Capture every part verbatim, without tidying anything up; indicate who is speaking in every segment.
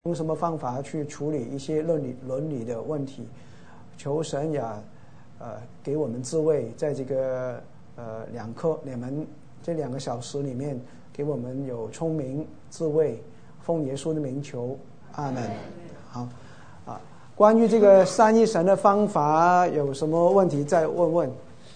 Speaker 1: 用什么方法去处理一些伦理伦理的问题？求神呀，呃，给我们智慧，在这个呃两课两门这两个小时里面，给我们有聪明智慧，奉耶稣的名求，阿门。好啊，关于这个三一神的方法，有什么问题再问问。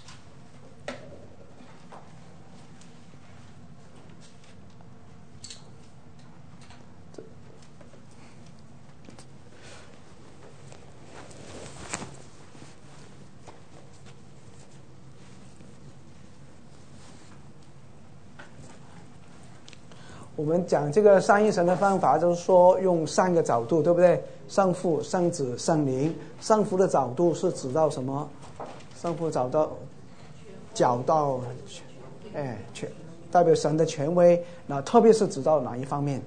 Speaker 1: 我们讲这个三一神的方法，就是说用三个角度，对不对？圣父、圣子、圣灵。圣父的角度是指到什么？圣父找到角到，哎，权代表神的权威。那特别是指到哪一方面？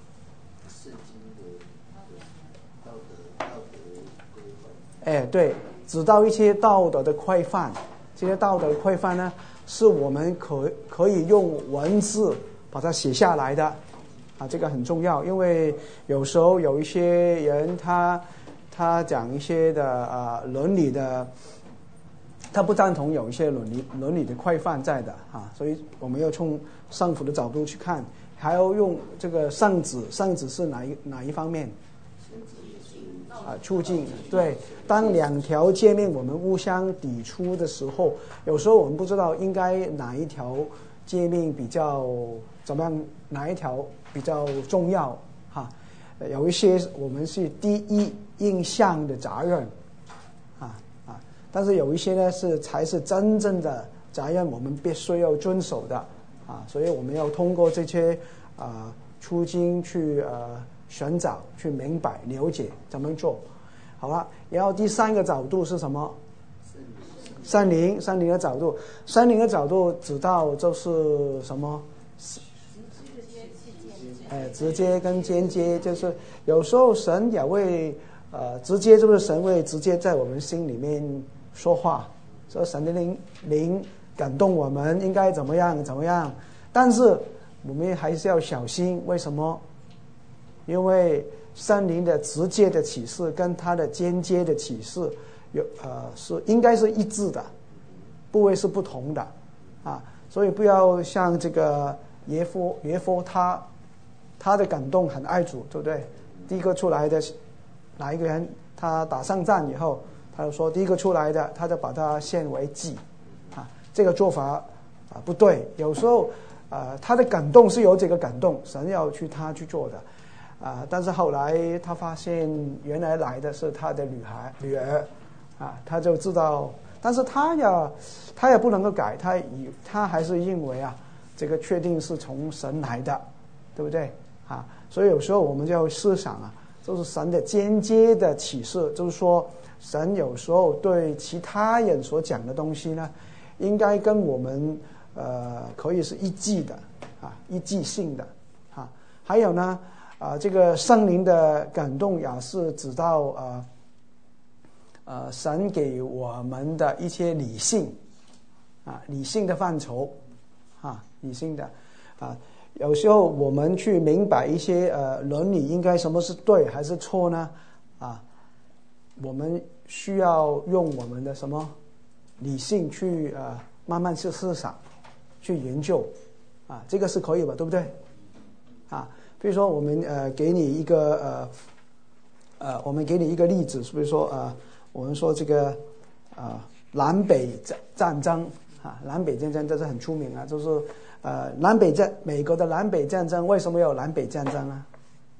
Speaker 1: 哎，对，指到一些道德的规范。这些道德的规范呢，是我们可可以用文字把它写下来的啊，这个很重要，因为有时候有一些人他他讲一些的啊伦理的，他不赞同有一些伦理伦理的规范在的啊，所以我们要从圣父的角度去看，还要用这个圣子，圣子是哪一哪一方面？啊，促进。对，当两条界面我们互相抵触的时候，有时候我们不知道应该哪一条界面比较怎么样，哪一条比较重要哈？有一些我们是第一印象的责任啊啊，但是有一些呢是才是真正的责任，我们必须要遵守的啊，所以我们要通过这些啊出经去呃寻找、去明白、了解怎么做。好了，然后第三个角度是什么？圣灵，圣灵的角度，圣灵的角度指到就是什么？哎，直接跟间接，就是有时候神也会呃直接，就是神会直接在我们心里面说话，说神的灵灵感动我们应该怎么样怎么样，但是我们还是要小心，为什么？因为圣灵的直接的启示跟他的间接的启示有呃是应该是一致的，不会是不同的啊，所以不要像这个耶夫耶夫他他的感动很爱主，对不对？第一个出来的哪一个人，他打胜仗以后，他就说第一个出来的，他就把他献为祭啊，这个做法啊不对。有时候呃他的感动是有这个感动，神要去他去做的。啊！但是后来他发现，原来来的是他的女孩女儿，啊，他就知道，但是他呀，他也不能够改，他以他还是认为啊，这个确定是从神来的，对不对？啊，所以有时候我们就要思想啊，就是神的间接的启示，就是说，神有时候对其他人所讲的东西呢，应该跟我们呃可以是一致的啊，一致性的啊，还有呢。啊，这个圣灵的感动也是指到呃呃神给我们的一些理性啊，理性的范畴啊，理性的啊，有时候我们去明白一些呃伦理应该什么是对还是错呢？啊，我们需要用我们的什么理性去呃慢慢去思想，去研究啊，这个是可以吧？对不对？啊。比如说，我们呃给你一个呃呃，我们给你一个例子，比如说呃，我们说这个呃南北战战争啊，南北战争这是很出名啊，就是呃南北战美国的南北战争为什么有南北战争啊？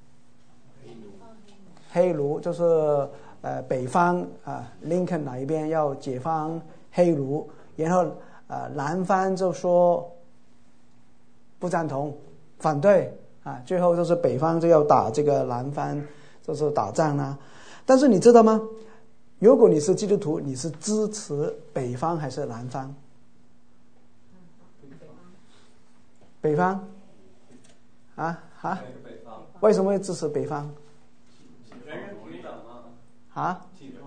Speaker 1: 黑奴就是呃北方啊，林肯那一边要解放黑奴，然后呃南方就说不赞同，反对。啊，最后就是北方就要打这个南方，就是打仗啦、啊。但是你知道吗？如果你是基督徒，你是支持北方还是南方？北方。啊啊？为什么会支持北方？啊？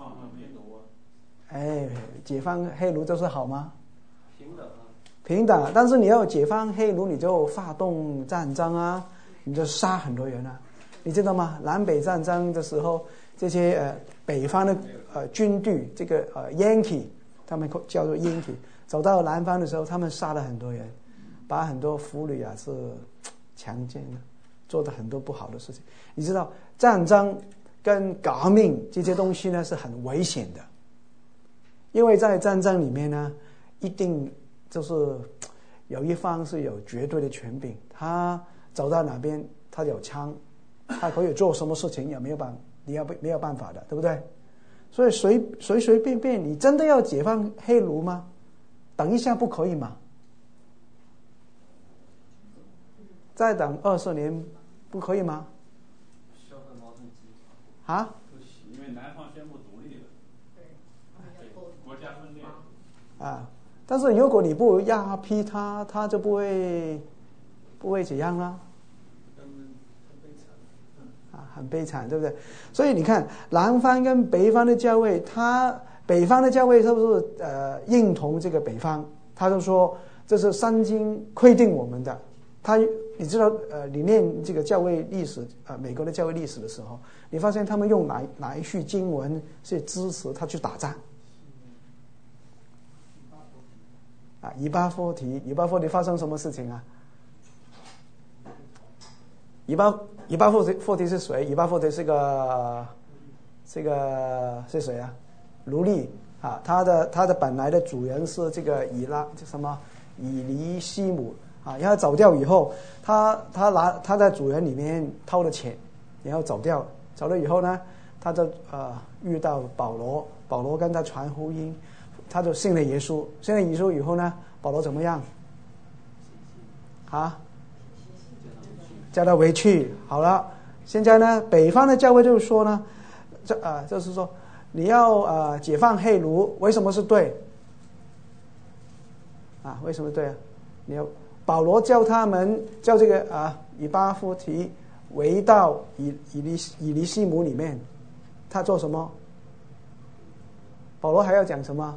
Speaker 1: 哎，解放黑奴就是好吗？平等啊。平等，但是你要解放黑奴，你就发动战争啊。你就杀很多人啊， 你知道吗？南北战争的时候，这些呃北方的呃军队，这个呃 Yankee， 他们叫做 Yankee， 走到南方的时候，他们杀了很多人，把很多妇女啊是强奸了，做的很多不好的事情。你知道战争跟革命这些东西呢是很危险的，因为在战争里面呢，一定就是有一方是有绝对的权柄，他走到哪边他有枪，他可以做什么事情也没有办你要没有办法的，对不对？所以随随随便便，你真的要解放黑奴吗？等一下不可以吗？再等二十年不可以吗？啊？
Speaker 2: 因为南方宣布独立了，对，国家分裂
Speaker 1: 啊！但是如果你不压批他，他就不会不会怎样啦。啊，很悲惨，对不对？所以你看，南方跟北方的教会，他北方的教会是不是呃认同这个北方？他就说这是圣经规定我们的。他你知道呃，你念这个教会历史呃，美国的教会历史的时候，你发现他们用哪哪一句经文是支持他去打仗？啊，以巴弗提，以巴弗提发生什么事情啊？以巴以巴弗提弗提是谁？以巴弗提是个这个是谁啊？奴隶啊，他的他的本来的主人是这个以拉什么以利西姆啊，然后走掉以后，他他拿他在主人里面偷了钱，然后走掉，走了以后呢，他就呃遇到保罗，保罗跟他传福音，他就信了耶稣，信了耶稣以后呢，保罗怎么样？啊？叫他回去好了。现在呢，北方的教会就是说呢，这呃就是说你要呃解放黑奴，为什么是对？啊，为什么对啊？你要保罗叫他们叫这个啊以巴弗提回到以以利以利西姆里面，他做什么？保罗还要讲什么？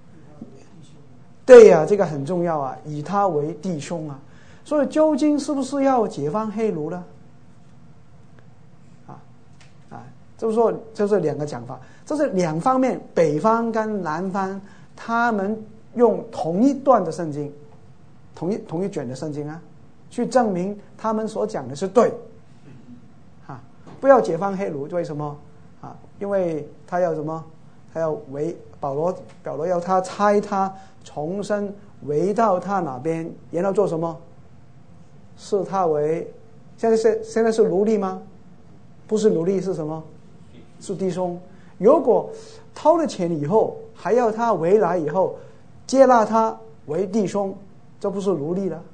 Speaker 1: 对呀、啊，这个很重要啊，以他为弟兄啊。所以究竟是不是要解放黑奴呢？啊啊，就是说，就是两个讲法，这是两方面，北方跟南方，他们用同一段的圣经，同一同一卷的圣经啊，去证明他们所讲的是对。啊，不要解放黑奴，为什么？啊，因为他要什么？他要为保罗，保罗要他差他重新回到他那边，然后做什么？视他为现在是现在是奴隶吗？不是奴隶，是什么？是弟兄。如果偷了钱以后还要他回来以后接纳他为弟兄，这不是奴隶了？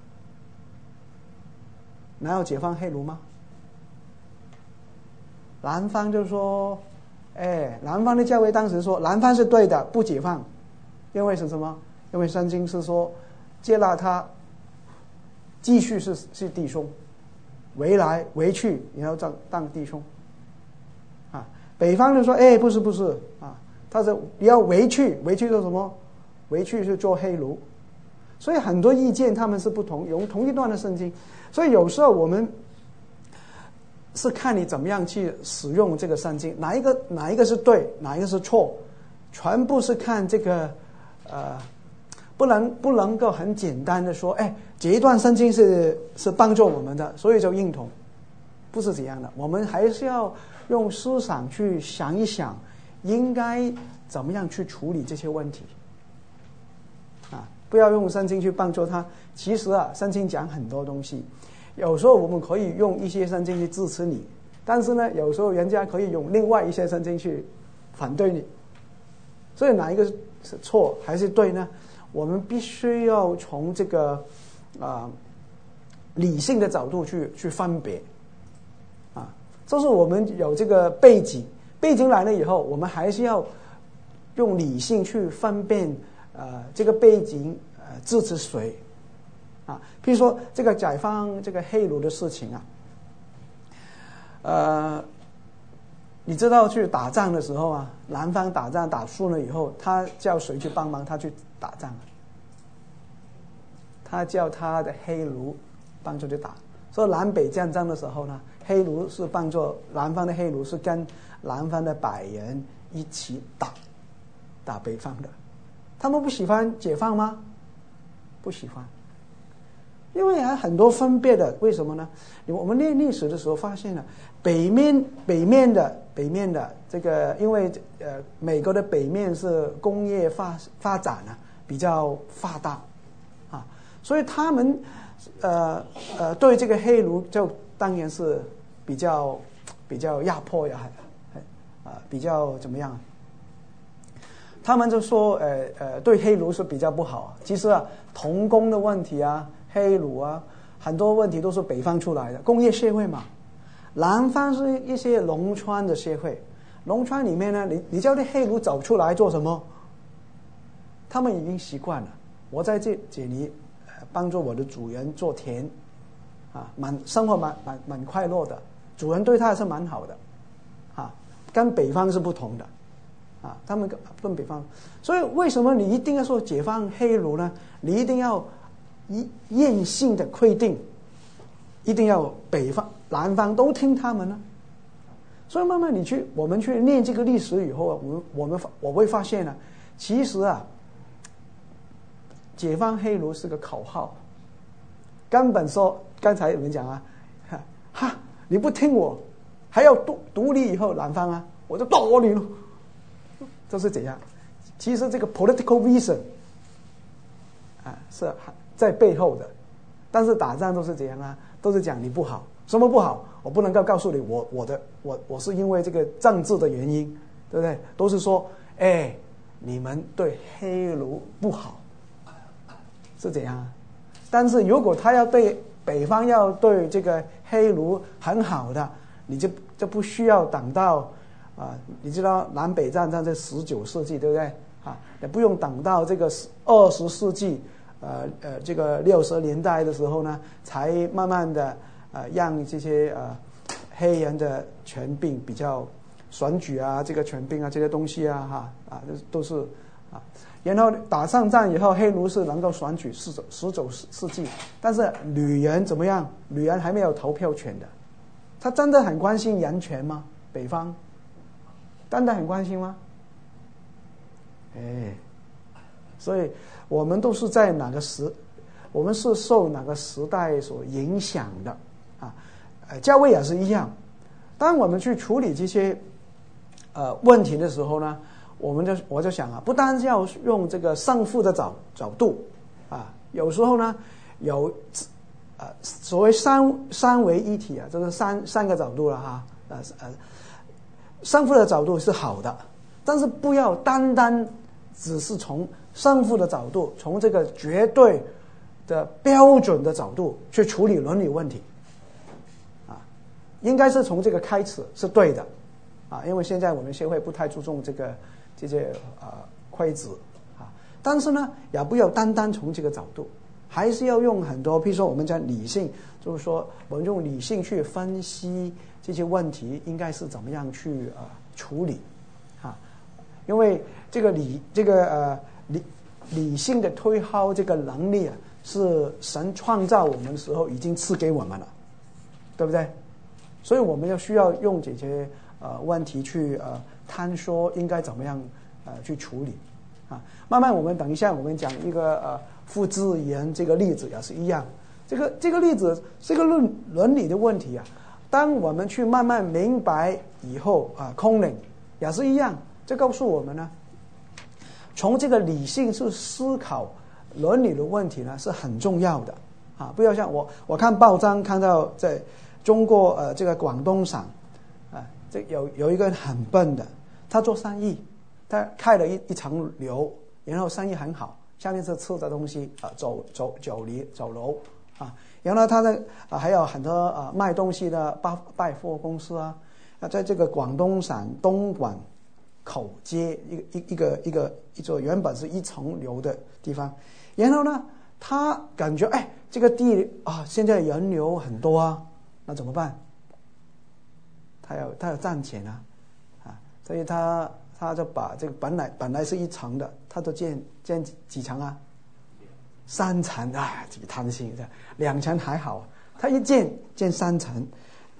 Speaker 1: 哪有解放黑奴吗？南方就说，哎，南方的教会当时说南方是对的，不解放，因为是什么？因为圣经是说接纳他继续是是弟兄，回来回去然后当当弟兄。啊，北方就说，哎，不是不是啊，他说你要回去，回去做什么？回去是做黑奴。所以很多意见他们是不同，用同一段的圣经。所以有时候我们是看你怎么样去使用这个圣经，哪一个哪一个是对，哪一个是错，全部是看这个呃。不能不能够很简单的说，哎，这一段圣经是是帮助我们的，所以就认同，不是这样的。我们还是要用思想去想一想，应该怎么样去处理这些问题。啊，不要用圣经去帮助他。其实啊，圣经讲很多东西，有时候我们可以用一些圣经去支持你，但是呢，有时候人家可以用另外一些圣经去反对你。所以哪一个是错还是对呢？我们必须要从这个啊、呃、理性的角度去去分别啊，就是我们有这个背景，背景来了以后，我们还是要用理性去分辨呃这个背景呃支持谁啊。譬如说这个解放这个黑奴的事情啊，呃，你知道去打仗的时候啊，南方打仗打输了以后，他叫谁去帮忙？他去打仗，他叫他的黑奴帮助去打。所以南北战争的时候呢， 黑奴是帮助南方的黑奴是跟南方的白人一起打打北方的，他们不喜欢解放吗？不喜欢，因为还很多分别的。为什么呢？我们念历史的时候发现了，北面北面的北面的这个，因为呃美国的北面是工业发发展啊比较发达啊，所以他们呃呃对这个黑奴就当然是比较比较压迫呀，啊比较怎么样？他们就说，呃呃，对黑奴是比较不好。其实啊，童工的问题啊，黑奴啊，很多问题都是北方出来的，工业社会嘛。南方是一些农村的社会，农村里面呢，你你叫那黑奴走出来做什么？他们已经习惯了。我在这这里帮助我的主人做田，啊，蛮生活蛮蛮蛮快乐的，主人对他是蛮好的，啊，跟北方是不同的。啊，他们跟北方，所以为什么你一定要说解放黑奴呢？你一定要一硬性的规定，一定要北方、南方都听他们呢？所以慢慢你去，我们去念这个历史以后啊，我们我们我会发现呢、啊，其实啊，解放黑奴是个口号，根本说刚才有人讲啊，哈，哈你不听我，还要独独立以后南方啊，我就打你了。就是这样，其实这个 political reason 啊是在背后的，但是打仗都是这样啊，都是讲你不好，什么不好，我不能够告诉你我我的我我是因为这个政治的原因，对不对？都是说，哎，你们对黑奴不好，是这样啊。但是如果他要对北方要对这个黑奴很好的，你就就不需要等到。啊，你知道南北战争在十九世纪，对不对？啊，也不用等到这个二十世纪，呃呃，这个六十年代的时候呢，才慢慢的呃让这些呃黑人的权柄比较选举啊，这个权柄啊这些东西啊，哈啊都是啊，然后打上战以后，黑奴是能够选举十九十九世纪，但是女人怎么样？女人还没有投票权的，她真的很关心人权吗？北方？真的很关心吗？哎，所以我们都是在哪个时，我们是受哪个时代所影响的啊？呃，教会也是一样。当我们去处理这些呃问题的时候呢，我们就我就想啊，不单是要用这个胜负的角角度啊，有时候呢有呃所谓三三维一体啊，就是三三个角度了哈，呃呃。胜负的角度是好的，但是不要单单只是从胜负的角度，从这个绝对的标准的角度去处理伦理问题，啊，应该是从这个开始是对的，啊，因为现在我们社会不太注重这个这些呃规则啊，但是呢，也不要单单从这个角度，还是要用很多，比如说我们讲理性，就是说我们用理性去分析。这些问题应该是怎么样去呃处理，啊，因为这个理这个呃理理性的推敲这个能力啊，是神创造我们的时候已经赐给我们了，对不对？所以我们要需要用这些呃问题去呃探索应该怎么样呃去处理，啊，慢慢我们等一下我们讲一个呃复制人这个例子也是一样，这个这个例子这个伦伦理的问题啊。当我们去慢慢明白以后啊，空灵也是一样，这告诉我们呢，从这个理性去思考伦理的问题呢是很重要的啊！不要像我我看报章看到在中国呃这个广东省啊，这有有一个人很笨的，他做生意，他开了一一层楼，然后生意很好，下面是吃的东西啊，走走酒里酒楼啊。然后他的啊还有很多啊卖东西的百百货公司啊，啊在这个广东省东莞口街一个一一个一个一座原本是一层楼的地方，然后呢他感觉哎这个地啊现在人流很多啊，那怎么办？他要他要赚钱啊啊，所以他他就把这个本来本来是一层的，他都建建几层啊？三层啊，这个贪心的，两层还好，他一建建三层，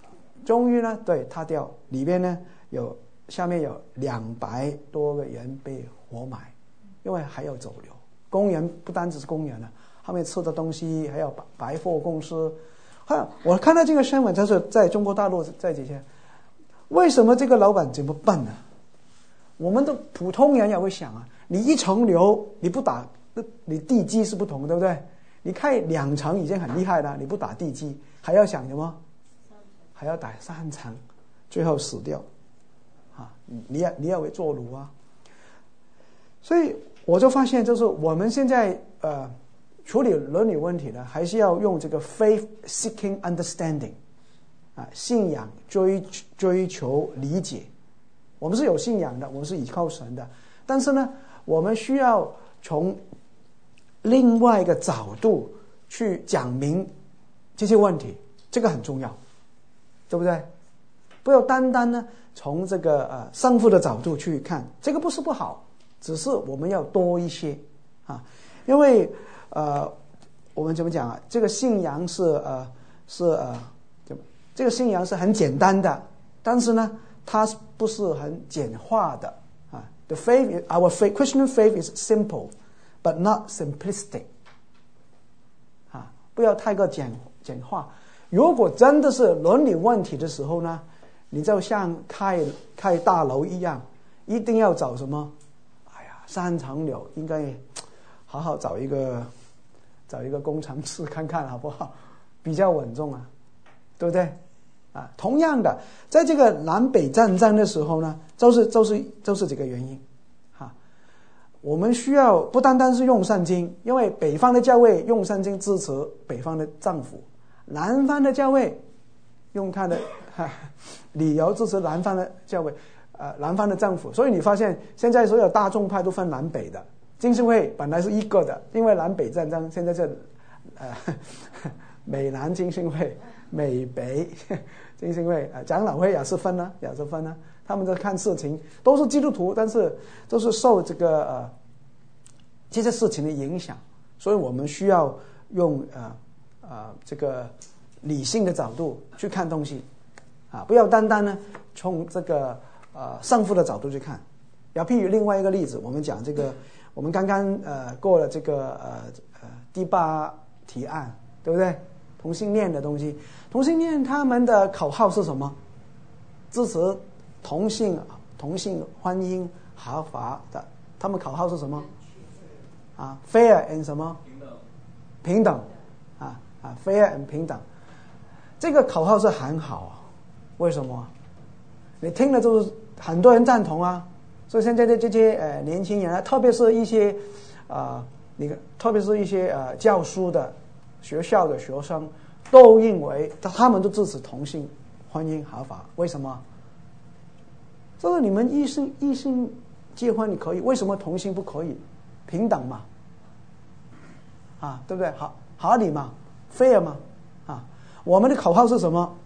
Speaker 1: 终于呢，对，塌掉，里边呢有下面有两百多个人被活埋，因为还有走流。工人不单只是工人了，他们吃的东西还有百货公司。我看到这个新闻，就是在中国大陆在这些，为什么这个老板这么笨呢？我们的普通人也会想啊，你一层楼你不打，你地基是不同，对不对？你开两层已经很厉害了，你不打地基，还要想什么？还要打三层，最后死掉，啊，你也你也会坐牢啊。所以我就发现，就是我们现在呃处理伦理问题呢，还是要用这个 faith seeking understanding， 啊，信仰追追求理解。我们是有信仰的，我们是依靠神的，但是呢，我们需要从另外一个角度去讲明这些问题，这个很重要，对不对？不要单单呢从这个呃胜负的角度去看，这个不是不好，只是我们要多一些啊，因为呃我们怎么讲啊？这个信仰是呃是呃这个信仰是很简单的，但是呢，它不是很简化的啊。The faith, our faith, Christian faith is simple, but not simplistic. 啊，不要太过简简化。如果真的是伦理问题的时候呢，你就像开开大楼一样，一定要找什么？哎呀，三层楼应该好好找一个找一个工程师看看好不好？比较稳重啊，对不对？啊，同样的，在这个南北战争的时候呢，就是就是就是这个原因，哈，我们需要不单单是用圣经，因为北方的教会用圣经支持北方的政府，南方的教会用他的哈理由支持南方的教会，呃，南方的政府。所以你发现现在所有大众派都分南北的，浸信会本来是一个的，因为南北战争，现在是呃美南浸信会。美北浸信会啊，长老会也是分呢，也是分呢。他们在看事情都是基督徒，但是都是受这个呃这些事情的影响，所以我们需要用呃呃这个理性的角度去看东西啊，不要单单呢从这个呃胜负的角度去看。要譬如另外一个例子，我们讲这个，我们刚刚呃过了这个呃呃第八提案，对不对？同性恋的东西，同性恋他们的口号是什么？支持同性同性婚姻合法的，他们口号是什么？啊 ，fair and 什么？平等。平等，啊啊 ，fair and 平等，这个口号是很好啊。为什么？你听了就是很多人赞同啊。所以现在的这些呃年轻人啊，特别是一些啊、呃，你看，特别是一些呃教书的。学校的学生都认为，他们都支持同性婚姻合法。为什么？就是你们异性异性结婚你可以，为什么同性不可以？平等嘛，啊，对不对？好合理嘛 ，fair 嘛，啊，我们的口号是什么？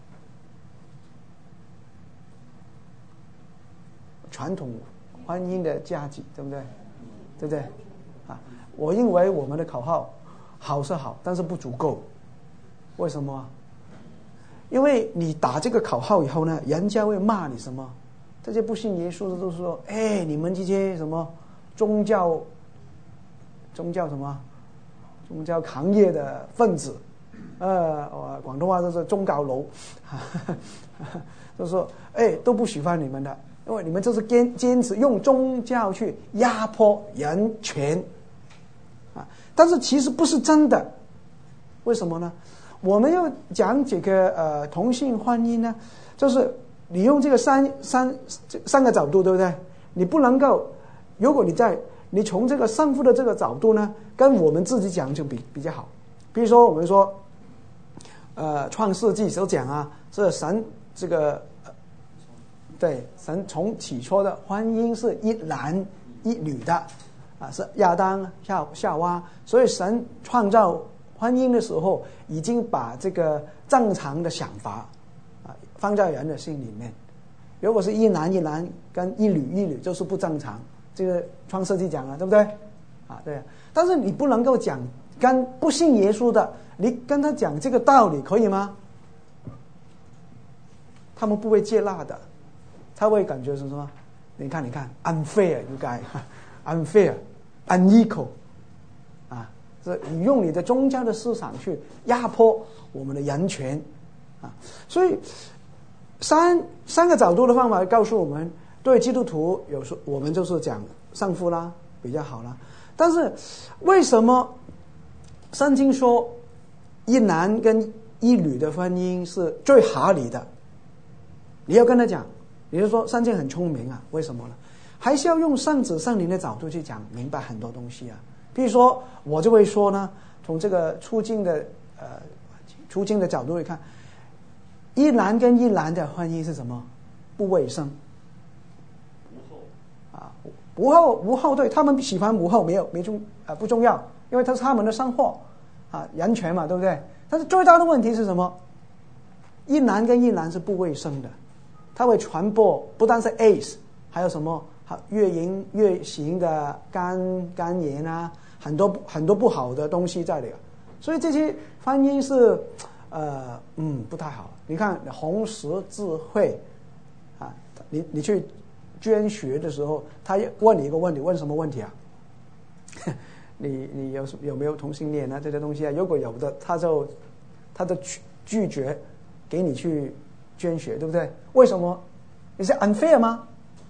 Speaker 1: 传统婚姻的价值，对不对？对不对？啊，我认为我们的口号。好是好，但是不足够。为什么？因为你打这个口号以后呢，人家会骂你什么？这些不信耶稣的都说：“哎，你们这些什么宗教、宗教什么宗教行业的分子，呃，广东话就是宗教佬，就说哎都不喜欢你们的，因为你们就是坚坚持用宗教去压迫人权。”啊，但是其实不是真的，为什么呢？我们要讲这个呃同性婚姻呢，就是你用这个三三三个角度，对不对？你不能够，如果你在你从这个胜负的这个角度呢，跟我们自己讲就比比较好。比如说我们说，呃，创世纪所讲啊，是神这个，呃、对，神从起初的婚姻是一男一女的。啊，是亚当夏夏娃，所以神创造婚姻的时候，已经把这个正常的想法啊放在人的心里面。如果是一男一男跟一女一女，就是不正常。这个创世纪讲了，对不对？啊，对啊。但是你不能够讲跟不信耶稣的，你跟他讲这个道理可以吗？ 他们不会接纳的，他会感觉是什么？你看，你看 ，unfair， you guys，unfair，unequal， 啊，是你用你的宗教的思想去压迫我们的人权，啊，所以三三个角度的方法告诉我们，对基督徒有时我们就是讲丧夫啦比较好啦，但是为什么圣经说一男跟一女的婚姻是最合理的？你要跟他讲，你就说圣经很聪明啊，为什么呢？还是要用圣子圣灵的角度去讲明白很多东西啊。比如说我就会说呢，从这个促进的呃促进的角度来看，一男跟一男的婚姻是什么？不卫生，
Speaker 2: 无后
Speaker 1: 啊，无后无后，对，他们喜欢无后没有没重啊不重要，因为它是他们的生活啊，人权嘛，对不对？但是最大的问题是什么？一男跟一男是不卫生的，它会传播不但是 A I D S， 还有什么月经月型的肝肝炎啊，很多很多不好的东西在里，所以这些婚姻是呃嗯不太好。你看红十字会啊，你你去捐血的时候，他问你一个问题，问什么问题啊？你你有有没有同性恋啊？这些东西啊，如果有的，他就他就拒绝给你去捐血，对不对？为什么？你是 unfair 吗？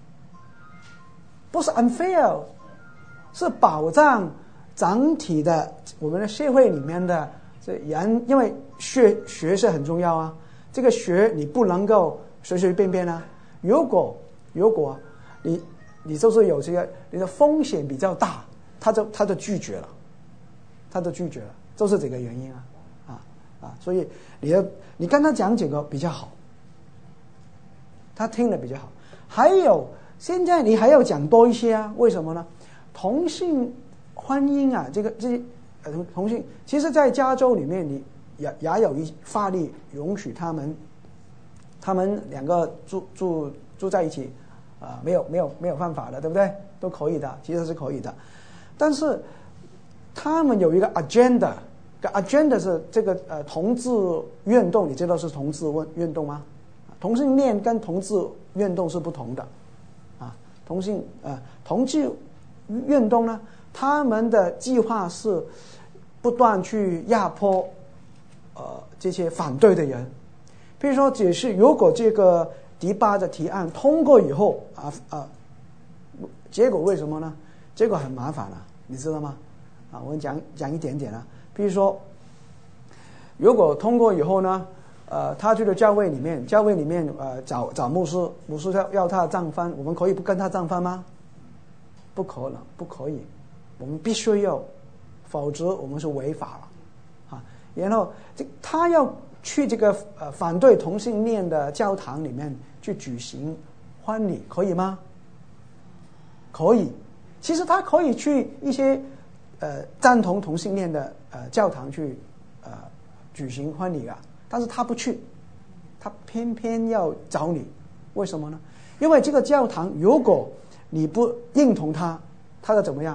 Speaker 1: 不是 unfair， 是保障整体的我们的社会里面的这人，因为血血是很重要啊。这个血你不能够随随便便啊。如果如果你你就是有这个你的风险比较大，他就他就拒绝了，他就拒绝了，就是这个原因啊啊啊！所以你要你跟他讲几个比较好，他听得比较好。还有现在你还要讲多一些啊？为什么呢？同性婚姻啊，这个这呃同同性，其实在加州里面，你也也有一法律允许他们，他们两个住住住在一起，啊、呃，没有没有没有犯法的，对不对？都可以的，其实是可以的。但是他们有一个 agenda， 个 agenda 是这个呃同志运动，你知道是同志运动吗？同性恋跟同志运动是不同的，啊，同性呃同志运动呢，他们的计划是不断去压迫呃这些反对的人，比如说解释，如果这个第八的提案通过以后啊啊，结果为什么呢？结果很麻烦了、啊，你知道吗？啊，我们讲讲一点点啊。比如说，如果通过以后呢，呃，他去了教会里面，教会里面呃找找牧师，牧师要要他账翻，我们可以不跟他账翻吗？不可能，不可以，我们必须要，否则我们是违法了啊。然后这他要去这个呃反对同性恋的教堂里面去举行婚礼，可以吗？可以。其实他可以去一些呃赞同同性恋的呃教堂去呃举行婚礼啊，但是他不去，他偏偏要找你，为什么呢？因为这个教堂如果你不认同他，他要怎么样？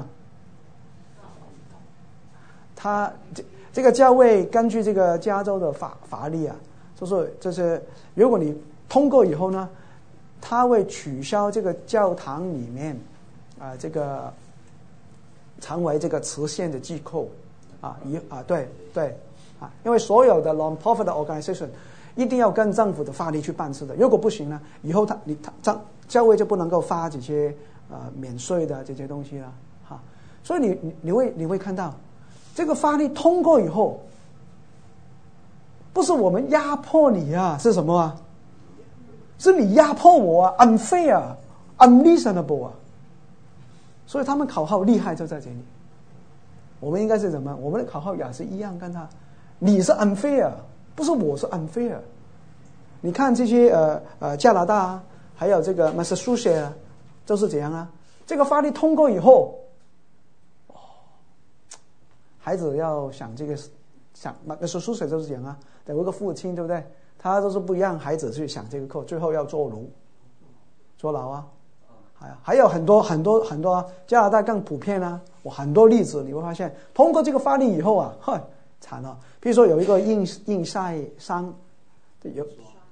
Speaker 1: 他这这个教会根据这个加州的法法律啊，就是就是如果你通过以后呢，他会取消这个教堂里面啊、呃，这个成为这个慈善的机构啊，一啊对对啊，因为所有的 non-profit organization 一定要跟政府的法律去办事的，如果不行呢，以后他你他教教会就不能够发这些呃免税的这些东西了哈，所以你你你会你会看到这个法律通过以后，不是我们压迫你啊，是什么啊？是你压迫我啊 ，unfair、unreasonable 啊。所以他们口号厉害就在这里。我们应该是怎么？我们的口号也是一样，跟他，你是 unfair， 不是我是 unfair。你看这些呃呃加拿大啊，还有这个 Massachusetts 啊，都是这样啊。这个法律通过以后，哦，孩子要想这个想 Massachusetts 就是这样啊。有一个父亲对不对？他都是不让孩子去想这个课，最后要坐牢，坐牢啊。还有很多很多很多加拿大更普遍啊，我很多例子你会发现，通过这个法律以后啊，哼，惨了。比如说有一个印印晒伤，有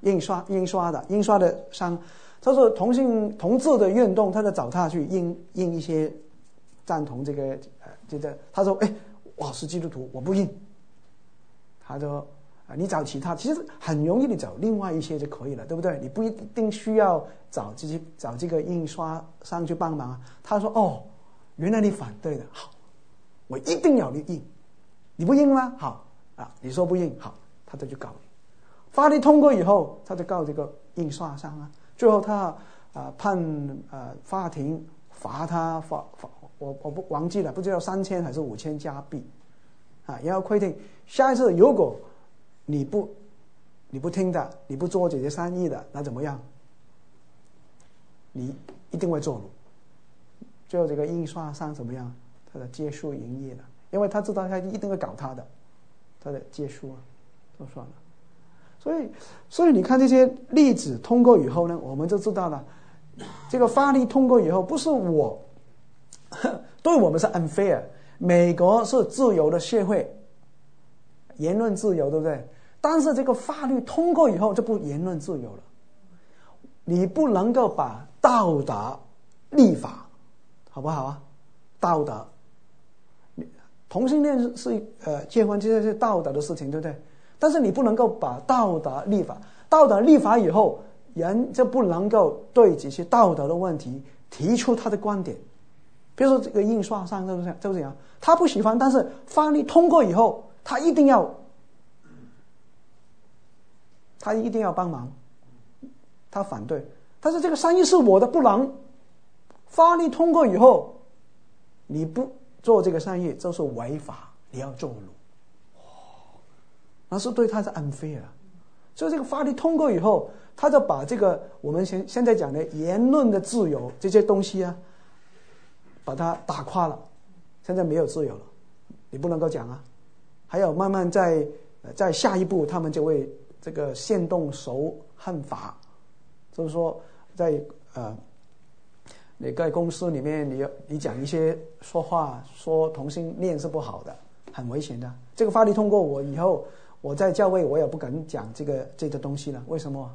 Speaker 1: 印刷印刷的印刷的商，他说同性同志的运动，他就找他去印印一些赞同这个呃这个，他说哎，我是基督徒，我不印。他说啊，你找其他，其实很容易，你找另外一些就可以了，对不对？你不一定需要找这些找这个印刷商去帮忙啊。他说哦，原来你反对的，好，我一定要你印，你不印吗？好啊，你说不印，好，他就去告你。法律通过以后，他就告这个印刷商啊。最后他啊、呃、判呃法庭罚他罚罚我我不忘记了，不知道三千还是五千加币啊，然后规定下一次如果你不你不听的，你不做这些生意的，那怎么样？你一定会坐牢。最后这个印刷商怎么样？他的结束营业了，因为他知道他一定会搞他的，他的结束了，都算了。所以，所以你看这些例子通过以后呢，我们就知道了，这个法律通过以后，不是我对我们是 unfair。美国是自由的社会，言论自由，对不对？但是这个法律通过以后就不言论自由了，你不能够把道德立法，好不好啊？道德，同性恋是是呃结婚这些是道德的事情，对不对？但是你不能够把道德立法，道德立法以后，人就不能够对这些道德的问题提出他的观点。比如说这个印刷商就是这样，就是这样，他不喜欢，但是法律通过以后，他一定要，他一定要帮忙，他反对，但是这个生意是我的，不能。法律通过以后，你不做这个生意就是违法，你要坐牢。那是对他是 unfair。所以这个法律通过以后，他就把这个我们现现在讲的言论的自由这些东西啊，把它打垮了，现在没有自由了，你不能够讲啊。还有慢慢在在下一步，他们就会这个限动仇恨法，就是说在呃你在公司里面，你你讲一些说话说同性恋是不好的，很危险的。这个法律通过，我以后我在教会我也不敢讲这个这个东西了。为什么？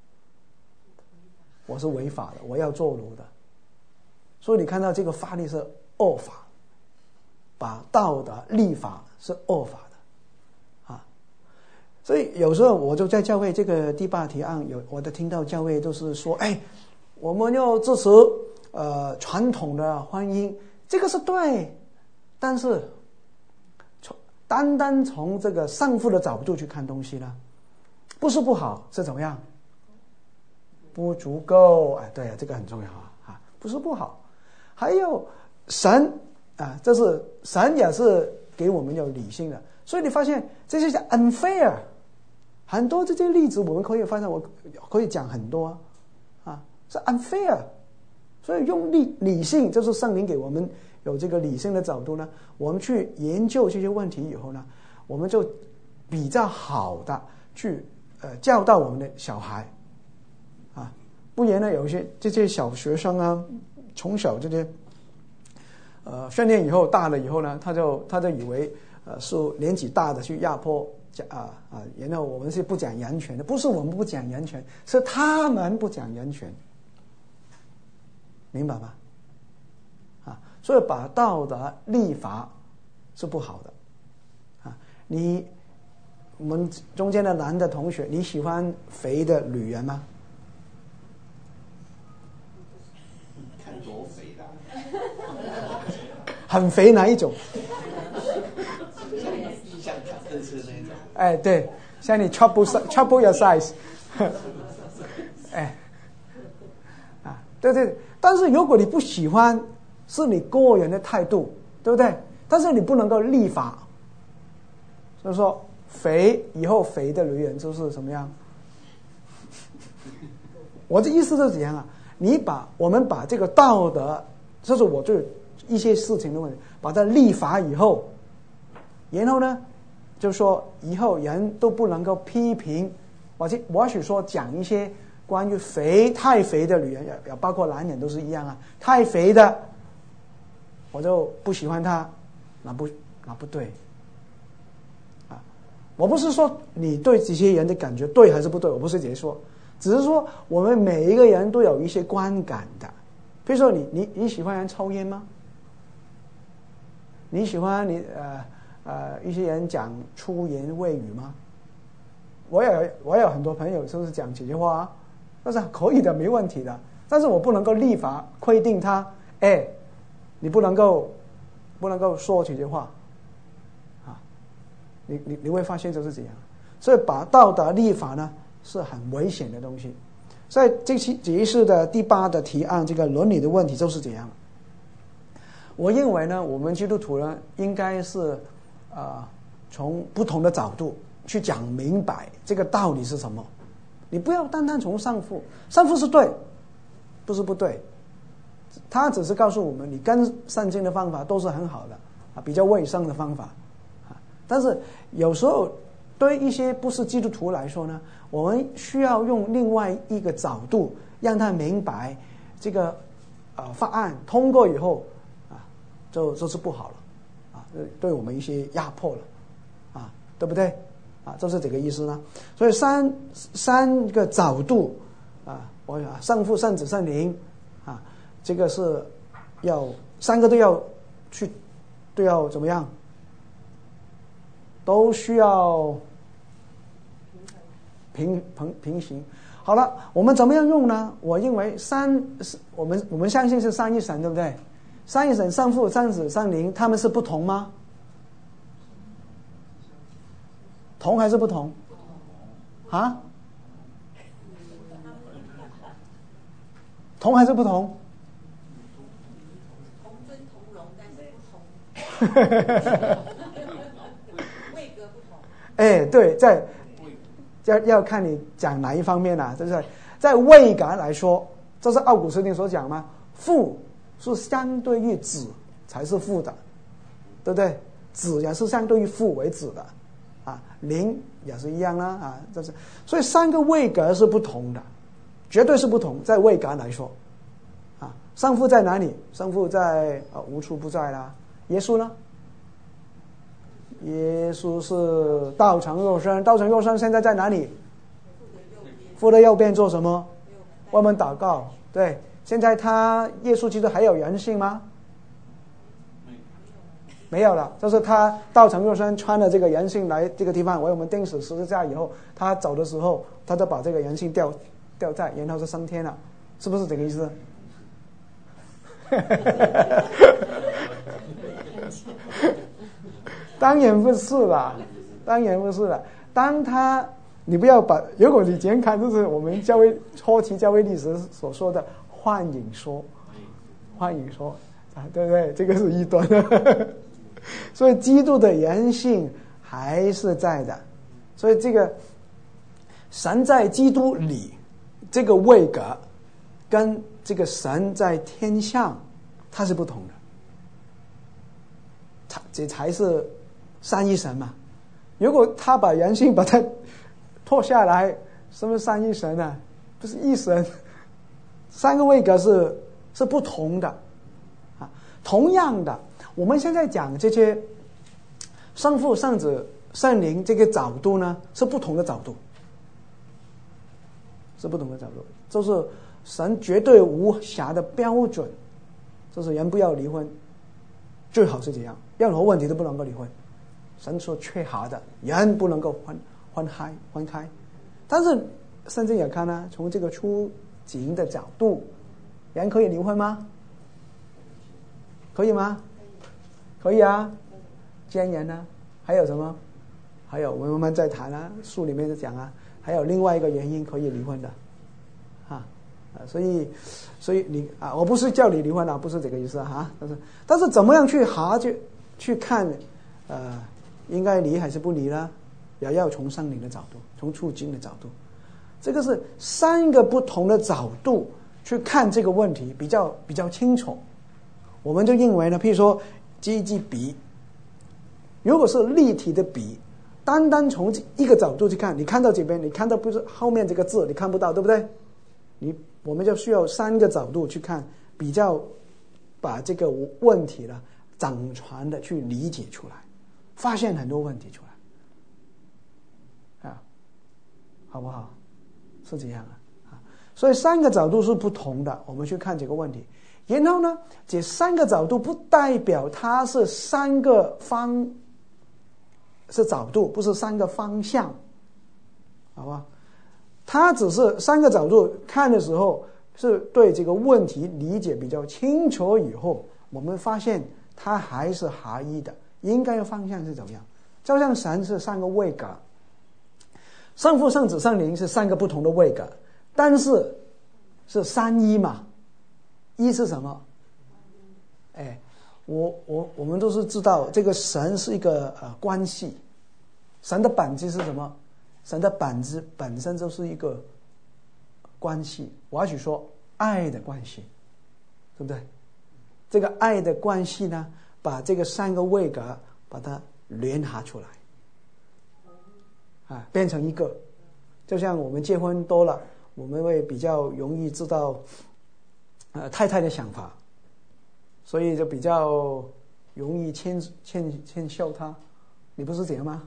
Speaker 1: 我是违法的，我要坐牢的。所以你看到这个法律是恶法，把道德立法是恶法的啊。所以有时候我就在教会这个第八提案，有我都听到教会都是说，哎，我们要支持呃传统的婚姻，这个是对，但是从单单从这个胜负的角度去看东西呢，不是不好，是怎么样？不足够。哎，对啊，这个很重要啊，啊，不是不好。还有神啊，这是神也是给我们有理性的，所以你发现这些是 unfair， 很多这些例子我们可以发现，我可以讲很多啊，是 unfair。所以用理理性，就是圣灵给我们有这个理性的角度呢，我们去研究这些问题以后呢，我们就比较好的去呃教导我们的小孩啊，不然呢，有一些这些小学生啊，从小这些呃训练以后大了以后呢，他就他就以为呃是年纪大的去压迫啊啊，然后我们是不讲人权的，不是我们不讲人权，是他们不讲人权。明白吗？啊，所以把道德立法是不好的啊。你我们中间的男的同学，你喜欢肥的女人吗？
Speaker 3: 看多肥的，
Speaker 1: 很肥哪一种？
Speaker 3: 像坦克车那种。
Speaker 1: 哎，对，像你 trouble trouble your size， 哎，啊，对对。但是如果你不喜欢，是你个人的态度，对不对？但是你不能够立法，就是说肥以后肥的女人就是什么样？我的意思是怎样啊？你把我们把这个道德，就是我对一些事情的问题，把它立法以后，然后呢，就是说以后人都不能够批评，或者我许说讲一些关于肥太肥的女人，也包括男人都是一样啊，太肥的我就不喜欢她，那不那不对啊。 我不是说你对这些人的感觉对还是不对，我不是这样说，只是说我们每一个人都有一些观感的。比如说你你你喜欢人抽烟吗？你喜欢你呃呃一些人讲粗言秽语吗？我有我有很多朋友就是讲这些话啊，但是可以的，没问题的。但是我不能够立法规定他，哎，你不能够不能够说这些话，啊，你你你会发现就是这样。所以把道德立法呢是很危险的东西。所以这期这一次的第八的提案，这个伦理的问题就是这样。我认为呢，我们基督徒呢应该是呃从不同的角度去讲明白这个道理是什么。你不要单单从上父，上父是对，不是不对，他只是告诉我们，你跟圣经的方法都是很好的啊，比较卫生的方法啊。但是有时候对一些不是基督徒来说呢，我们需要用另外一个角度让他明白这个呃法案通过以后啊，就就是不好了啊，对我们一些压迫了啊，对不对？啊，就是这个意思呢。所以三三个角度啊，我圣父、圣子、圣灵啊，这个是要三个都要去，都要怎么样？都需要平平平行。好了，我们怎么样用呢？我认为三，我们我们相信是三一神，对不对？三一神，圣父、圣子、圣灵，他们是不同吗？同还是不同？啊？同还是不同？
Speaker 4: 同尊同荣，但是不同。位格不同。
Speaker 1: 哎，对，在要要看你讲哪一方面啊，就是在位格来说，这是奥古斯丁所讲吗？父是相对于子才是父的，对不对？子也是相对于父为子的。啊，灵也是一样啦，啊，这是所以三个位格是不同的，绝对是不同。在位格来说，啊，圣父在哪里？圣父在啊无处不在啦。耶稣呢？耶稣是道成肉身，道成肉身现在在哪里？父的右边做什么？为我们祷告。对，现在他耶稣基督还有人性吗？没有了，就是他道成肉身，穿了这个人性来这个地方为我们钉死十字架以后，他走的时候，他就把这个人性掉掉在，然后就升天了，是不是这个意思？当然不是啦，当然不是啦。当他，你不要把，如果你简看，就是我们教会初期教会历史所说的幻影说，幻影说啊，对不对？这个是异端的。所以基督的人性还是在的，所以这个神在基督里这个位格跟这个神在天上它是不同的，它这才是三一神嘛。如果他把人性把它脱下来，什么三一神啊？不是一神，三个位格是是不同的啊。同样的，我们现在讲这些圣父、圣子、圣灵这个角度呢，是不同的角度，是不同的角度，就是神绝对无瑕的标准，就是人不要离婚，最好是这样，任何问题都不能够离婚。神说缺瑕的人不能够分分开分开，但是圣经也看呢，从这个出警的角度，人可以离婚吗？可以吗？可以啊，奸人呢？还有什么？还有我们慢慢再谈啊，书里面就讲啊，还有另外一个原因可以离婚的，啊啊，所以所以你啊，我不是叫你离婚啊，不是这个意思啊，但是但是怎么样去哈去去看，呃，应该离还是不离呢？也要从圣灵的角度，从出经的角度，这个是三个不同的角度去看这个问题，比较比较清楚。我们就认为呢，譬如说这一支笔，如果是立体的笔，单单从一个角度去看，你看到这边，你看到不是后面这个字，你看不到，对不对？你我们就需要三个角度去看，比较把这个问题呢整全的去理解出来，发现很多问题出来。 好不好？是这样啊。所以三个角度是不同的，我们去看这个问题。然后呢，这三个角度不代表它是三个方，是角度，不是三个方向，好吧？它只是三个角度看的时候，是对这个问题理解比较清楚以后，我们发现它还是合一的，应该的方向是怎么样？就像神是三个位格，圣父、圣子、圣灵是三个不同的位格，但是是三一嘛？一是什么？哎，我我我们都是知道，这个神是一个呃关系，神的本质是什么？神的本质本身就是一个关系，我要去说爱的关系，对不对？这个爱的关系呢，把这个三个位格把它联合出来，啊，变成一个。就像我们结婚多了，我们会比较容易知道呃太太的想法，所以就比较容易迁迁迁就她。你不是这样吗？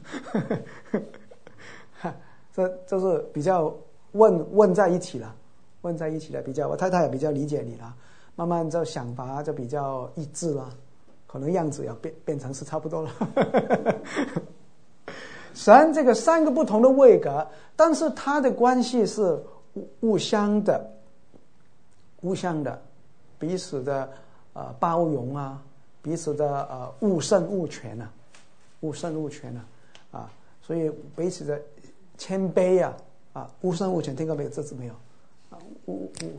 Speaker 1: 这就是比较问问在一起了，问在一起了，比较我太太也比较理解你了，慢慢这想法就比较一致了，可能样子要变变成是差不多了。神这个三个不同的位格，但是它的关系是互相的，互相的，彼此的呃包容啊，彼此的呃互胜互全啊，互胜互全啊，啊，所以彼此的谦卑啊，啊，互胜互全，听过没有？这字没有？啊，互互。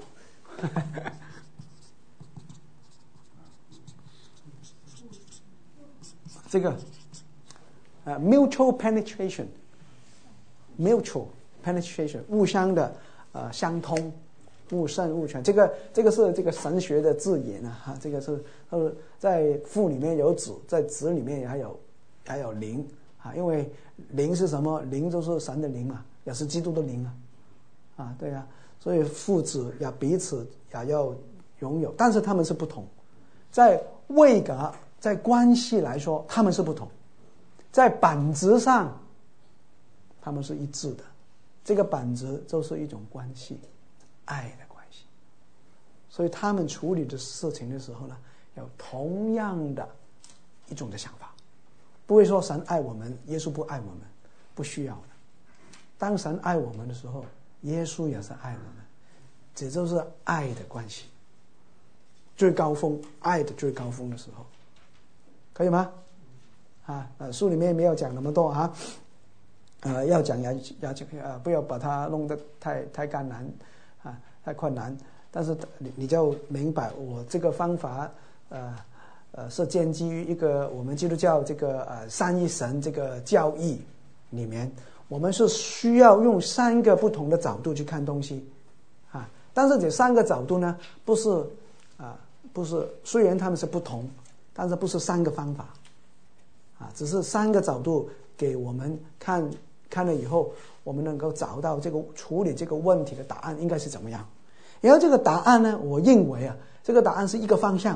Speaker 1: 这个。Uh, mutual penetration, mutual penetration， 互相的呃相通，互胜互全。这个这个是这个神学的字眼啊，哈，这个是呃在父里面有子，在子里面还有还有灵啊，因为灵是什么？灵就是神的灵嘛，也是基督的灵啊，啊，对啊，所以父子要彼此也要拥有，但是他们是不同，在位格在关系来说，他们是不同。在本质上他们是一致的，这个本质就是一种关系，爱的关系，所以他们处理的事情的时候呢，有同样的一种的想法，不会说神爱我们，耶稣不爱我们，不需要的。当神爱我们的时候，耶稣也是爱我们，这就是爱的关系，最高峰，爱的最高峰的时候，可以吗？啊，呃，书里面没有讲那么多啊，呃，要讲要要讲呃，不要把它弄得太太艰难啊，太困难。但是你你就明白，我这个方法，呃呃，是建基于一个我们基督教这个呃三一神这个教义里面，我们是需要用三个不同的角度去看东西啊。但是这三个角度呢，不是啊，不是，虽然他们是不同，但是不是三个方法。啊，只是三个角度给我们看，看了以后，我们能够找到这个处理这个问题的答案应该是怎么样。然后这个答案呢，我认为啊，这个答案是一个方向，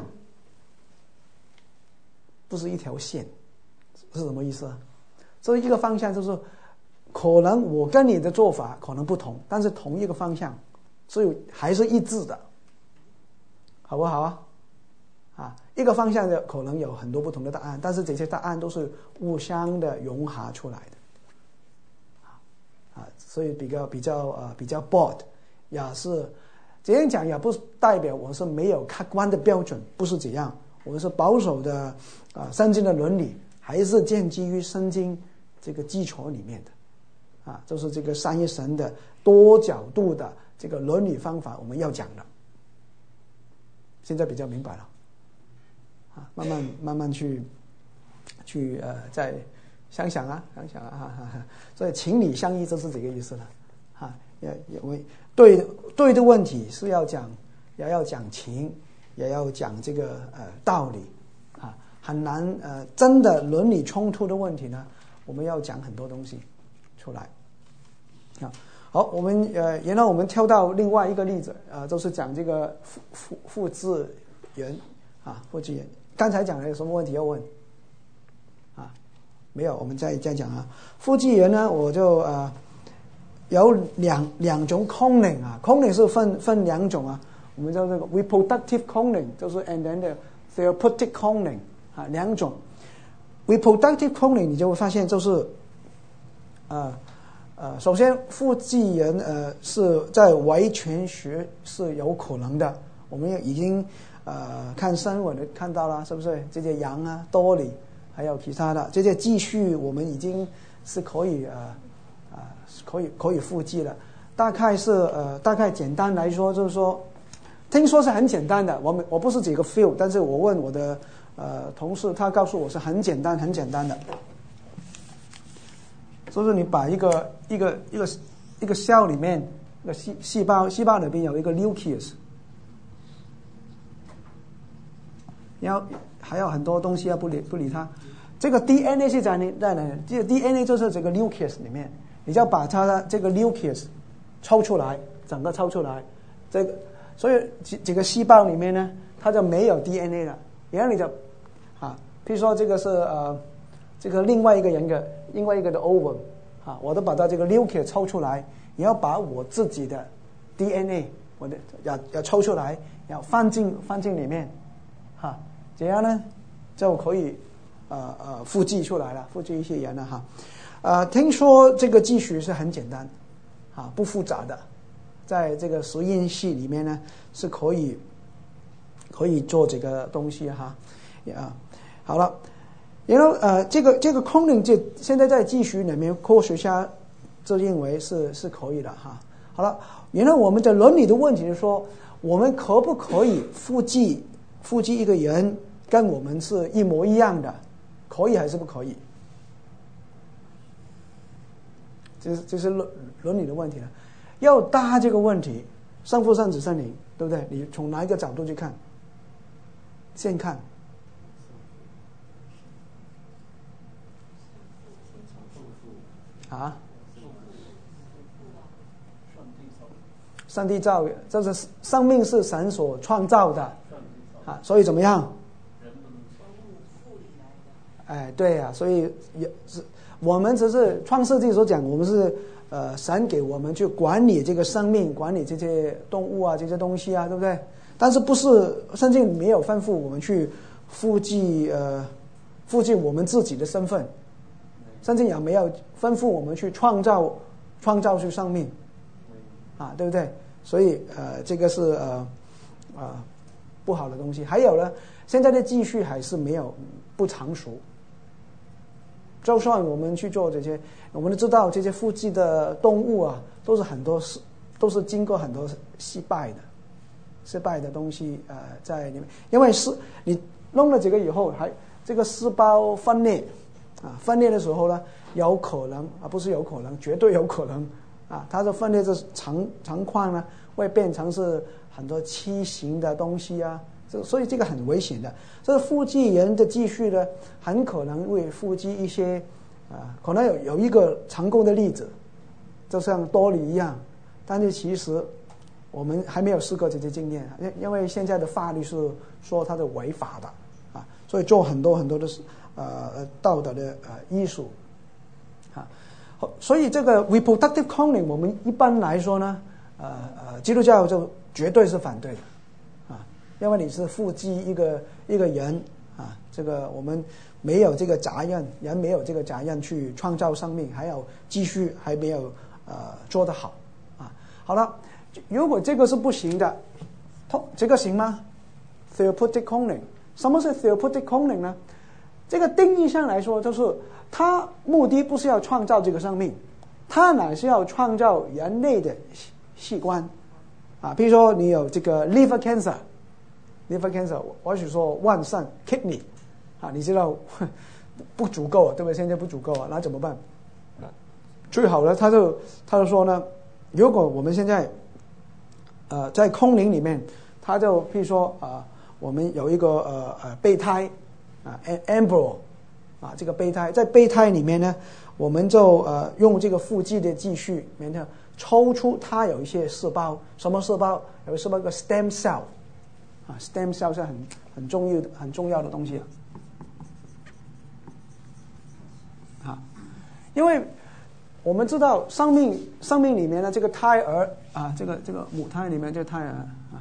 Speaker 1: 不是一条线，是什么意思啊？这一个方向就是可能我跟你的做法可能不同，但是同一个方向，所以还是一致的，好不好啊？啊，一个方向的可能有很多不同的答案，但是这些答案都是互相的融合出来的，啊，所以比较比较呃比较 broad， 也是这样讲也不代表我是没有客观的标准，不是这样，我们是保守的啊，圣经的伦理还是建基于圣经这个基础里面的，啊，就是这个三一神的多角度的这个伦理方法我们要讲的，现在比较明白了。啊，慢慢慢慢去，去呃，再想想啊，想想啊，哈哈哈。所以情理相依就是这个意思了，啊，也也为对对的问题是要讲，也要讲情，也要讲这个呃道理，啊，很难呃真的伦理冲突的问题呢，我们要讲很多东西出来，啊，好，我们呃，然后我们跳到另外一个例子，呃，就是讲这个复复复制人啊，复制人。刚才讲的有什么问题要问？啊，没有，我们再再讲啊。复制人呢，我就呃有两两种功能啊，功能是分分两种啊，我们叫这个 reproductive 功能，就是 and then the therapeutic 功能啊，两种。reproductive 功能你就会发现就是，呃呃，首先复制人呃是在遗传学是有可能的，我们已经呃看新闻看到了，是不是？这些羊啊、多里还有其他的这些继续，我们已经是可以呃呃可以可以复制的。大概是呃大概简单来说就是说，听说是很简单的，我们我不是几个 feel， 但是我问我的呃同事，他告诉我是很简单很简单的。就是你把一个一个一个一个 cell 里面一个细细胞，细胞里边有一个 nucleus， 然后还有很多东西要不理不理它。这个 D N A 是在哪在哪？这个 D N A 就是这个 nucleus 里面，你就要把它的这个 nucleus 抽出来，整个抽出来。这个所以几几个细胞里面呢，它就没有 D N A 了。然后你就啊，比如说这个是呃。这个另外一个人的另外一个的 ovum 啊，我都把它这个 nucleus 抽出来，然后把我自己的 D N A 我的要要抽出来，然后放进放进里面，哈、啊，这样呢就可以呃呃复制出来了，复制一些人了哈。呃，听说这个技术是很简单，啊，不复杂的，在这个实验室里面呢是可以可以做这个东西哈，啊，好了。然后呃，这个这个功能就现在在技术里面，科学家就认为是是可以的哈。好了，然后我们的伦理的问题是说，我们可不可以复制复制一个人跟我们是一模一样的，可以还是不可以？这是这是伦伦理的问题了。要答这个问题，圣父、圣子、圣灵，对不对？你从哪一个角度去看？先看。啊，上帝造，就是生命是神所创造的啊，所以怎么样？哎，对呀、啊，所以也是我们只是创世纪所讲，我们是呃神给我们去管理这个生命，管理这些动物啊，这些东西啊，对不对？但是不是圣经没有吩咐我们去复制呃复制我们自己的身份。甚至也没有吩咐我们去创造创造出生命啊，对不对？所以呃这个是呃呃不好的东西。还有呢，现在的技术还是没有不成熟，就算我们去做这些，我们都知道这些复制的动物啊，都是很多都是经过很多失败的失败的东西呃在里面。因为是你弄了这个以后，还这个细胞分裂啊，分裂的时候呢，有可能啊，不是有可能，绝对有可能啊，它的分裂的情情况呢，会变成是很多畸形的东西啊，这所以这个很危险的。这个复制人的技术呢，很可能会复制一些啊，可能有有一个成功的例子，就像多里一样，但是其实我们还没有试过这些经验，因因为现在的法律是说它是违法的啊，所以做很多很多的呃道德的呃艺术啊，所以这个 reproductive cloning 我们一般来说呢，呃呃基督教就绝对是反对的啊，因为你是复制一个一个人啊，这个我们没有这个责任，人没有这个责任去创造生命，还有继续还没有呃做得好啊。好了，如果这个是不行的，这个行吗 ？therapeutic cloning， 什么是 therapeutic cloning 呢？这个定义上来说，就是它目的不是要创造这个生命，它乃是要创造人类的器官啊。比如说你有这个 liver cancer，liver cancer， 我是说万肾 kidney 啊，你知道不足够，对不对？现在不足够啊，那怎么办？最好呢，他就他就说呢，如果我们现在呃在空灵里面，他就譬如说啊、呃，我们有一个呃呃备胎。啊 ，embryo 啊，这个备胎在备胎里面呢，我们就呃用这个复制的技术，然后抽出它有一些细胞，什么细胞？有个细胞个 stem cell 啊 ，stem cell 是很很重要的很重要的东西啊，因为我们知道生命生命里面的这个胎儿啊，这个这个母胎里面这个胎儿啊，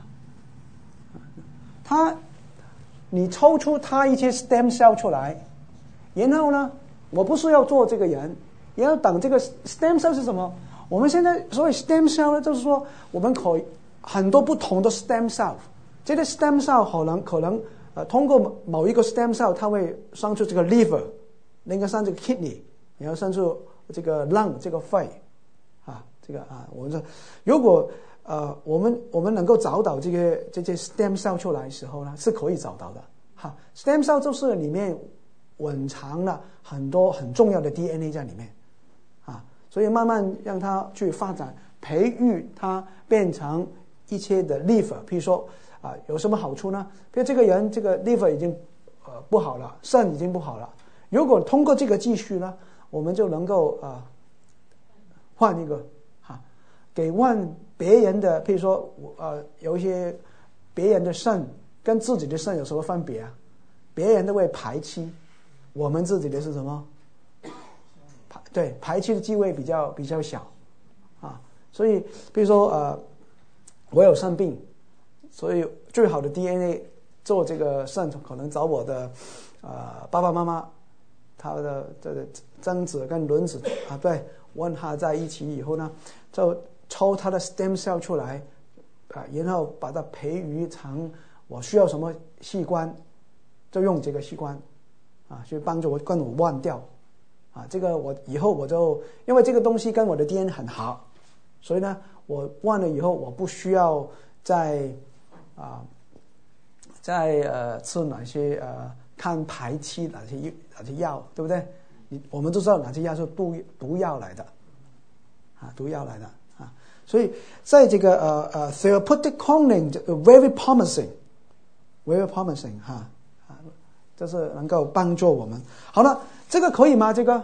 Speaker 1: 它你抽出它一些 stem cell 出来，然后呢，我不是要做这个人，也要等这个 stem cell 是什么？我们现在所谓 stem cell 呢，就是说我们可以很多不同的 stem cell， 这个 stem cell 可能可能呃通过某一个 stem cell， 它会生出这个 liver， 另一个生这个 kidney， 然后生出这个 lung 这个肺，啊，这个啊，我们说如果呃我们我们能够找到这个这些 stem cell 出来的时候呢，是可以找到的。哈 ，stem cell 就是里面蕴藏了很多很重要的 D N A 在里面，啊，所以慢慢让它去发展，培育它变成一些的 liver， 譬如说啊，有什么好处呢？比如这个人这个 liver 已经呃不好了，肾已经不好了，如果通过这个继续呢，我们就能够啊、呃、换一个哈，给换别人的，譬如说呃有一些别人的肾跟自己的肾有什么分别啊？别人的会排气，我们自己的是什么？排对排气的机会比较比较小啊，所以比如说呃我有肾病，所以最好的 D N A 做这个肾可能找我的呃爸爸妈妈。他的这个精子跟卵子啊，对，混合在一起以后呢，就抽他的 stem cell 出来啊，然后把它培育成我需要什么器官，就用这个器官啊，去帮助我跟我换掉啊。这个我以后我就因为这个东西跟我的 D N A 很好，所以呢，我换了以后我不需要再啊再呃吃哪些呃。看排期哪些哪些药，对不对？你我们都知道哪些药是毒毒药来的，啊，毒药来的啊。所以在这个呃呃 therapeutic cloning very promising，very promising 哈啊，这是能够帮助我们。好了，这个可以吗？这个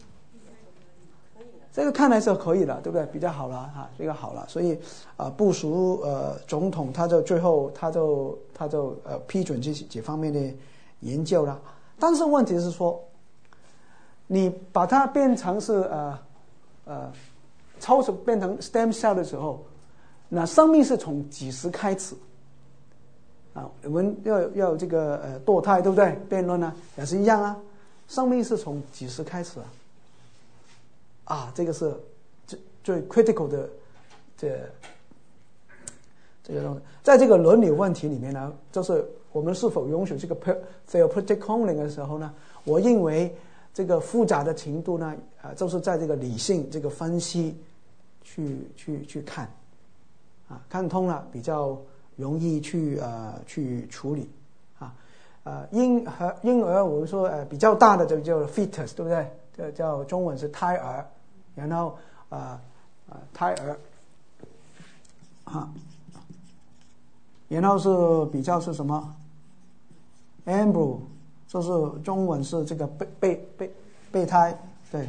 Speaker 1: 这个看来是可以的，对不对？比较好了哈，这个好了。所以啊、呃，布殊呃总统他就最后他就他就呃批准这这方面的研究了，但是问题是说，你把它变成是呃呃抽出变成 stem cell 的时候，那生命是从几时开始啊？我们要要有这个呃堕胎，对不对？辩论呢也是一样啊，生命是从几时开始啊？啊，这个是最最 critical 的这这个东西，在这个伦理问题里面呢，就是我们是否允许这个 therapeutic cloning 的时候呢？我认为这个复杂的程度呢，啊，就是在这个理性这个分析去去去看，啊，看通了比较容易去呃去处理，啊，呃婴和婴儿我们说呃比较大的就叫 fetus， 对不对？这叫中文是胎儿，然后啊啊、呃、胎儿，啊。然后是比较是什么 embryo， 就是中文是这个备备备备胎，对，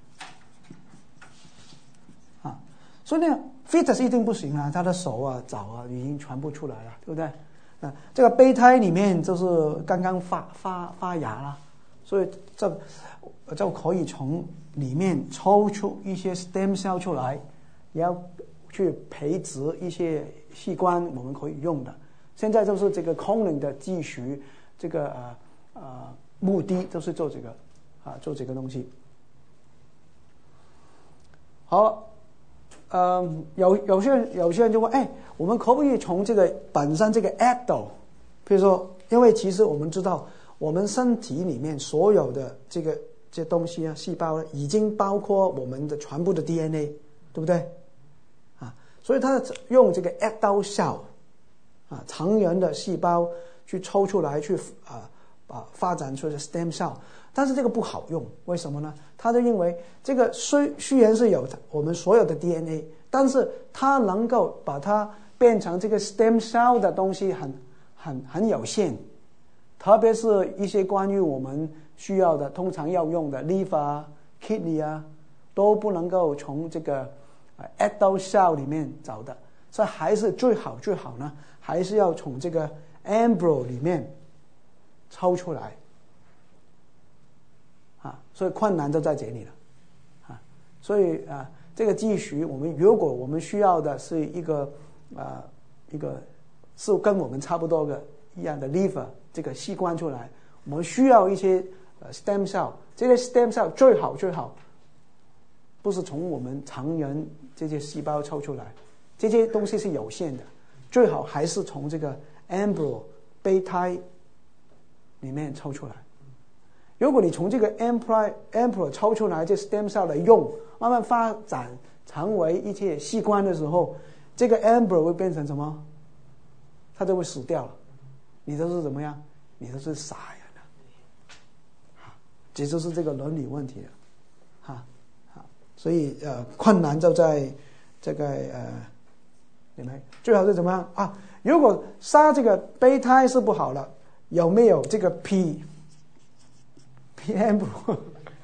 Speaker 1: 啊，所以呢 fetus 一定不行啊，他的手啊脚啊已经全部出来了，对不对？啊，这个备胎里面就是刚刚发发发芽了，所以这就可以从里面抽出一些 stem cell 出来，然后去培植一些器官我们可以用的。现在就是这个 cloning 的继续，这个呃呃目的就是做这个啊做这个东西。好，呃有有些人有些人就问，哎，我们可不可以从这个本身这个 adult， 比如说，因为其实我们知道，我们身体里面所有的这个这东西啊，细胞已经包括我们的全部的 D N A， 对不对？啊，所以他用这个 adult cell。啊，成人的细胞去抽出来，去啊啊发展出的 stem cell， 但是这个不好用，为什么呢？他就认为这个虽虽然是有我们所有的 D N A， 但是它能够把它变成这个 stem cell 的东西很很很有限，特别是一些关于我们需要的、通常要用的 liver 啊、kidney 啊，都不能够从这个 adult cell 里面找的，所以还是最好最好呢。还是要从这个 embryo 里面抽出来，啊，所以困难就在这里了，啊， 所以啊、呃，这个继续我们如果我们需要的是一个啊、呃、一个是跟我们差不多的一样的 liver 这个器官出来，我们需要一些呃 stem cell， 这些 stem cell 最好最好不是从我们常人这些细胞抽出来，这些东西是有限的，最好还是从这个 embryo 胚胎里面抽出来。如果你从这个 embryo embryo 抽出来这 stem cell 来用，慢慢发展成为一些器官的时候，这个 embryo 会变成什么？它就会死掉了。你都是怎么样？你都是傻人了。这就是这个伦理问题了。哈，好，所以呃，困难就在这个呃，你们最好是怎么样啊？如果杀这个胚胎是不好了，有没有这个 P P embryo？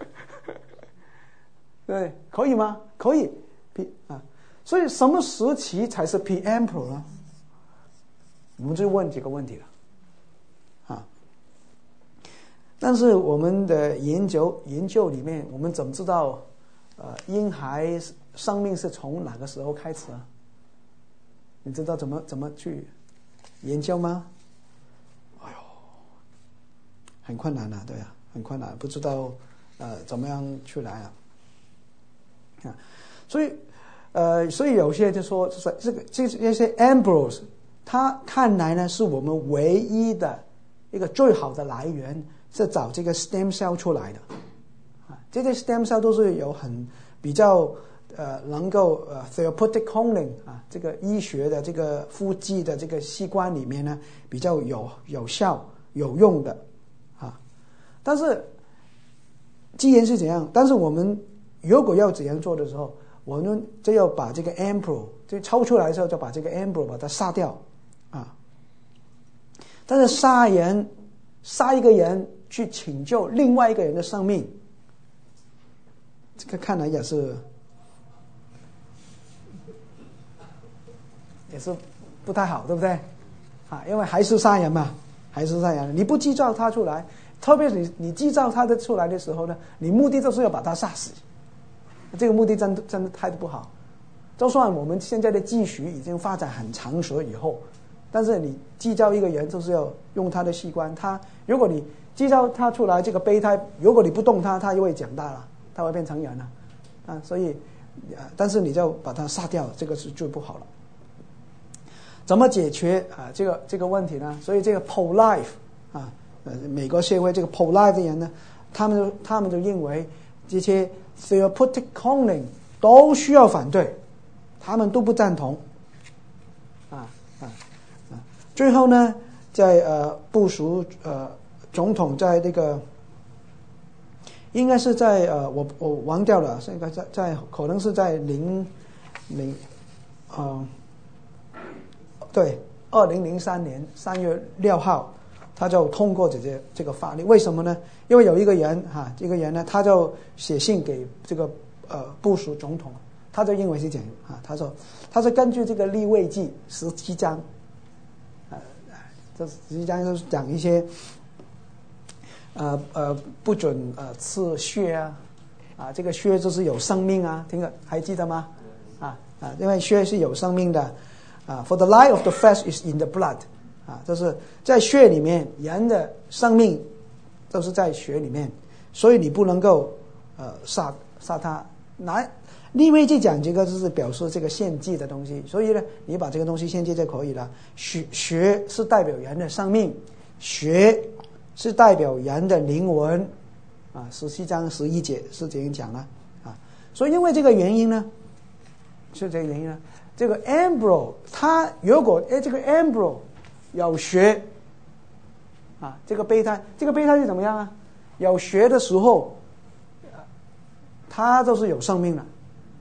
Speaker 1: 对，可以吗？可以 P 啊。所以什么时期才是 P embryo 呢？我们就问这个问题了。啊，但是我们的研究研究里面，我们怎么知道呃婴孩生命是从哪个时候开始啊？你知道怎么怎么去研究吗？哎呦，很困难啊，对啊，很困难，不知道呃怎么样去来啊。啊，所以呃，所以有些就说这个这这些 embryos， 它看来呢是我们唯一的一个最好的来源，是找这个 stem cell 出来的。啊，这些 stem cell 都是有很比较呃能够呃 therapeutic cloning 啊，这个医学的这个复制的这个器官里面呢比较有有效有用的啊。但是既然是这样，但是我们如果要这样做的时候，我们就要把这个 embryo 就抽出来的时候，就把这个 embryo 把它杀掉啊。但是杀人杀一个人去拯救另外一个人的生命，这个看来也是也是不太好，对不对啊？因为还是杀人嘛，还是杀人，你不制造他出来，特别是你你制造他的出来的时候呢，你目的就是要把他杀死，这个目的真的真的太不好。就算我们现在的技术已经发展很成熟以后，但是你制造一个人就是要用他的器官，他如果你制造他出来这个胚胎，如果你不动他，他就会长大了，他会变成人了啊。所以但是你就把他杀掉，这个是最不好了。怎么解决啊这个这个问题呢？所以这个 pro-life 啊，呃，美国社会这个 pro-life 的人呢，他们就他们就认为这些 therapeutic cloning 都需要反对，他们都不赞同。啊啊啊！最后呢，在呃部署呃总统在那个应该是在呃我我忘掉了，应该在在可能是在零零呃。对，二零零三年三月六号，他就通过这些这个法律。为什么呢？因为有一个人哈、啊，这个人呢，他就写信给这个呃部署总统，他就认为是这样啊，他说他是根据这个利未记十七章，呃，这十七章就是讲一些呃呃不准呃吃血啊，啊这个血就是有生命啊，听着还记得吗？啊啊，因为血是有生命的。啊 ，For the life of the flesh is in the blood， 啊，就是在血里面，人的生命都是在血里面，所以你不能够呃杀杀他。拿利未记讲这个就是表示这个献祭的东西，所以呢，你把这个东西献祭就可以了。血血是代表人的生命，血是代表人的灵魂，啊，十七章十一节是这样讲的啊。所以因为这个原因呢，是这个原因呢。这个 embryo 它如果哎这个 embryo 有血啊，这个胚胎这个胚胎是怎么样啊？有血的时候，它就是有生命了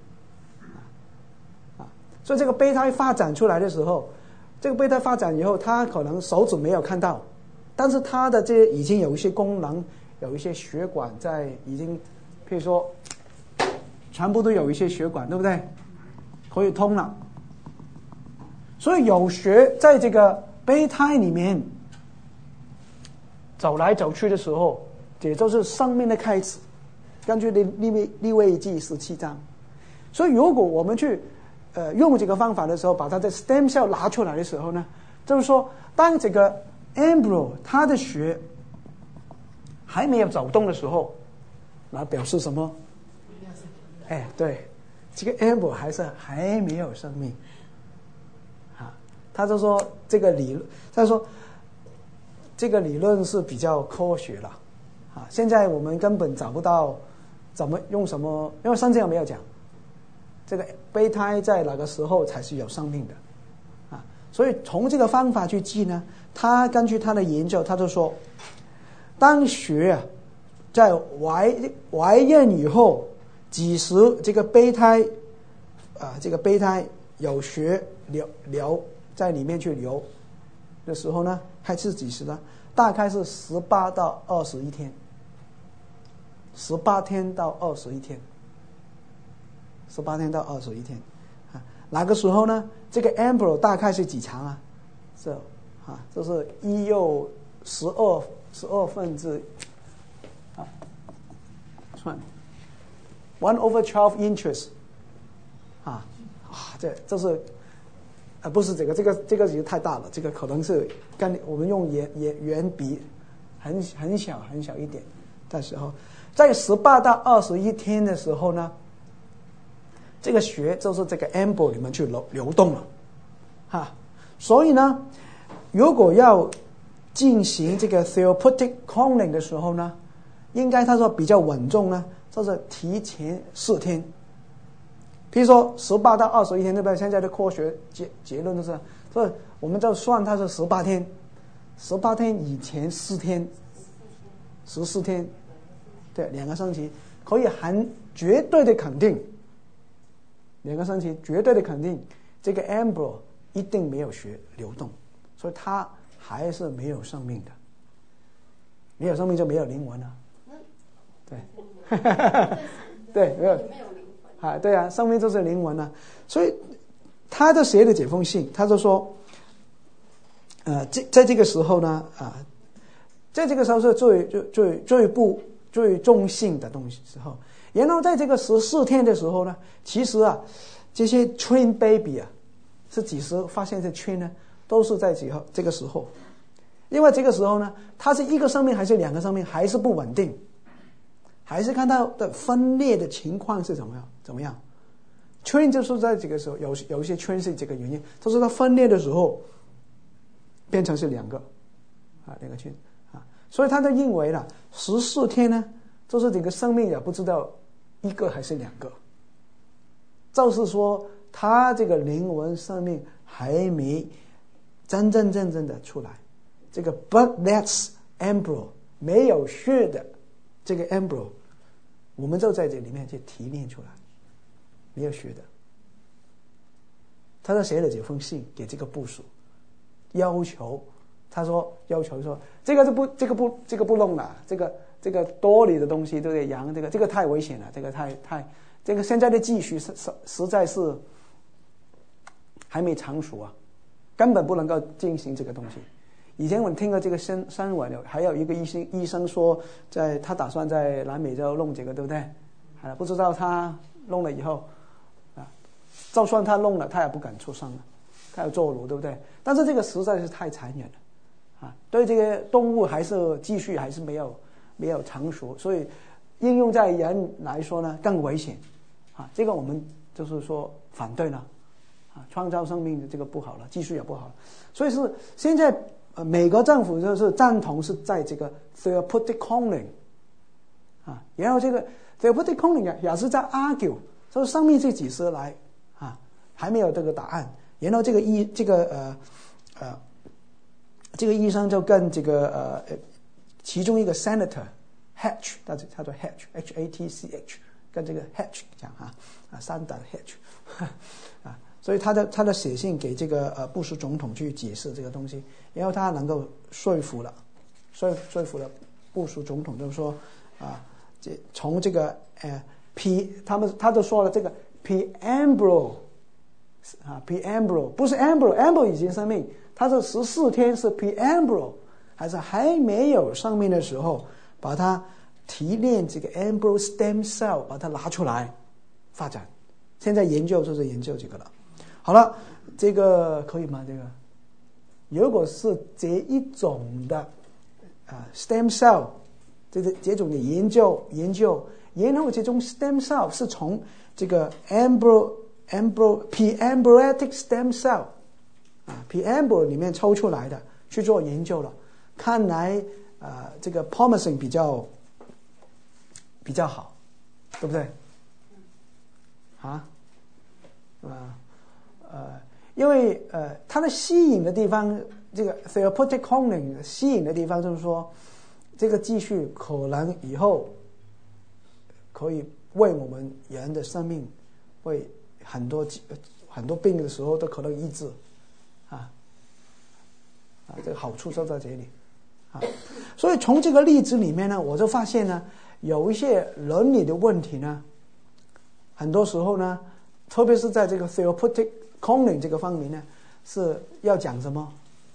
Speaker 1: 啊。所以这个胚胎发展出来的时候，这个胚胎发展以后，它可能手指没有看到，但是它的这已经有一些功能，有一些血管在已经，譬如说，全部都有一些血管，对不对？可以通了，所以有血在这个胚胎里面走来走去的时候，也就是生命的开始。根据利利未利未记十七章所以如果我们去呃用这个方法的时候，把它的 stem cell 拿出来的时候呢，就是说当这个 embryo 它的血还没有走动的时候，那表示什么？哎，对，这个 embryo 还是还没有生命啊。他就说这个理论，他说这个理论是比较科学了啊。现在我们根本找不到怎么用什么，因为圣经没有讲这个胚胎在哪个时候才是有生命的啊。所以从这个方法去记呢，他根据他的研究，他就说，当血啊在怀怀孕以后，几时这个胚胎啊，这个胚胎有血流流在里面去流的时候呢，还是几时呢？大概是十八到二十一天，十八天到二十一天，十八天到二十一天啊。哪个时候呢？这个 embryo 大概是几长啊？这啊，这是一又十二十二分之啊，算 one over twelve inches 啊啊，这这是啊，不是这个，这个这个已经太大了，这个可能是跟我们用圆圆圆比很很小很小一点的时候，在十八到二十一天的时候呢，这个血就是这个 embryo 里面去流流动了，哈，所以呢，如果要进行这个 therapeutic cloning 的时候呢，应该他说比较稳重呢，就是提前四天。比如说十八到二十一天，对不对？现在的科学结结论就是，所以我们就算它是十八天，十八天以前四天，十四天，对，两个星期，可以很绝对的肯定，两个星期绝对的肯定，这个 embryo 一定没有血流动，所以它还是没有生命的，没有生命就没有灵魂了，对，对，没有。啊，对啊，生命就是灵魂啊，所以他就写了这封信，他就说，呃，这在这个时候呢，啊，在这个时候是最最最最不最中性的东西时候，然后在这个十四天的时候呢，其实啊，这些 twin baby 啊，是几时发现是 twin 呢？都是在几号这个时候，因为这个时候呢，它是一个生命还是两个生命还是不稳定。还是看到的分裂的情况是怎么样？怎么样 ？twin 就是在这个时候有有一些 twin 是这个原因，就是它分裂的时候变成是两个啊，两个 twin 啊，所以他就认为了十四天呢，就是这个生命也不知道一个还是两个，就是说他这个灵魂生命还没真真正正的出来，这个 bloodless embryo 没有血的这个 embryo。我们就在这里面去提炼出来，没有学的。他就写了这封信给这个部属，要求他说要求说这个就不这个不这个不弄了，这个这个多里的东西对不对？羊这个这个太危险了，这个太太这个现在的技术实实实在是还没成熟啊，根本不能够进行这个东西。以前我们听过这个新新闻，还有一个医生医生说，在他打算在南美洲弄这个，对不对？啊，不知道他弄了以后，啊，就算他弄了，他也不敢出声了，他要坐牢，对不对？但是这个实在是太残忍了，啊，对这个动物还是继续还是没有没有成熟，所以应用在人来说呢更危险，啊，这个我们就是说反对了，啊，创造生命的这个不好了，技术也不好了，所以是现在。呃，美国政府就是赞同是在这个 therapeutic cloning 啊，然后这个 therapeutic cloning 也是在 argue， 就是生命是几时来啊，还没有这个答案。然后这个医这个呃呃这个医生就跟这个呃其中一个 senator Hatch， 他他叫 Hatch H A T C H， 跟这个 Hatch 讲啊啊三打 Hatch 啊。所以他的他的写信给这个呃布什总统去解释这个东西，然后他能够说服了，说说服了布什总统，就是说啊，这从这个呃 P 他们他就说了这个 P embryo 啊 P embryo 不是 embryo embryo 已经生命，它是十四天是 P embryo 还是还没有生命的时候，把它提炼这个 embryo stem cell 把它拿出来发展。 现在研究就是研究这个了。好了，这个可以吗？这个如果是这一种的啊 stem cell， 这个这种的研究研究，然后这种 stem cell 是从这个 embryo embryo preembryonic stem cell 啊 preembryo 里面抽出来的去做研究了，看来啊、呃、这个 promising 比较比较好，对不对？啊啊呃，因为呃它的吸引的地方，这个 therapeutic cloning 吸引的地方就是说，这个继续可能以后可以为我们人的生命，为很多很多病的时候都可能医治，啊啊，这个好处就在这里，啊，所以从这个例子里面呢，我就发现呢，有一些伦理的问题呢，很多时候呢，特别是在这个 therapeutic cloning 这个方面呢，是要讲什么？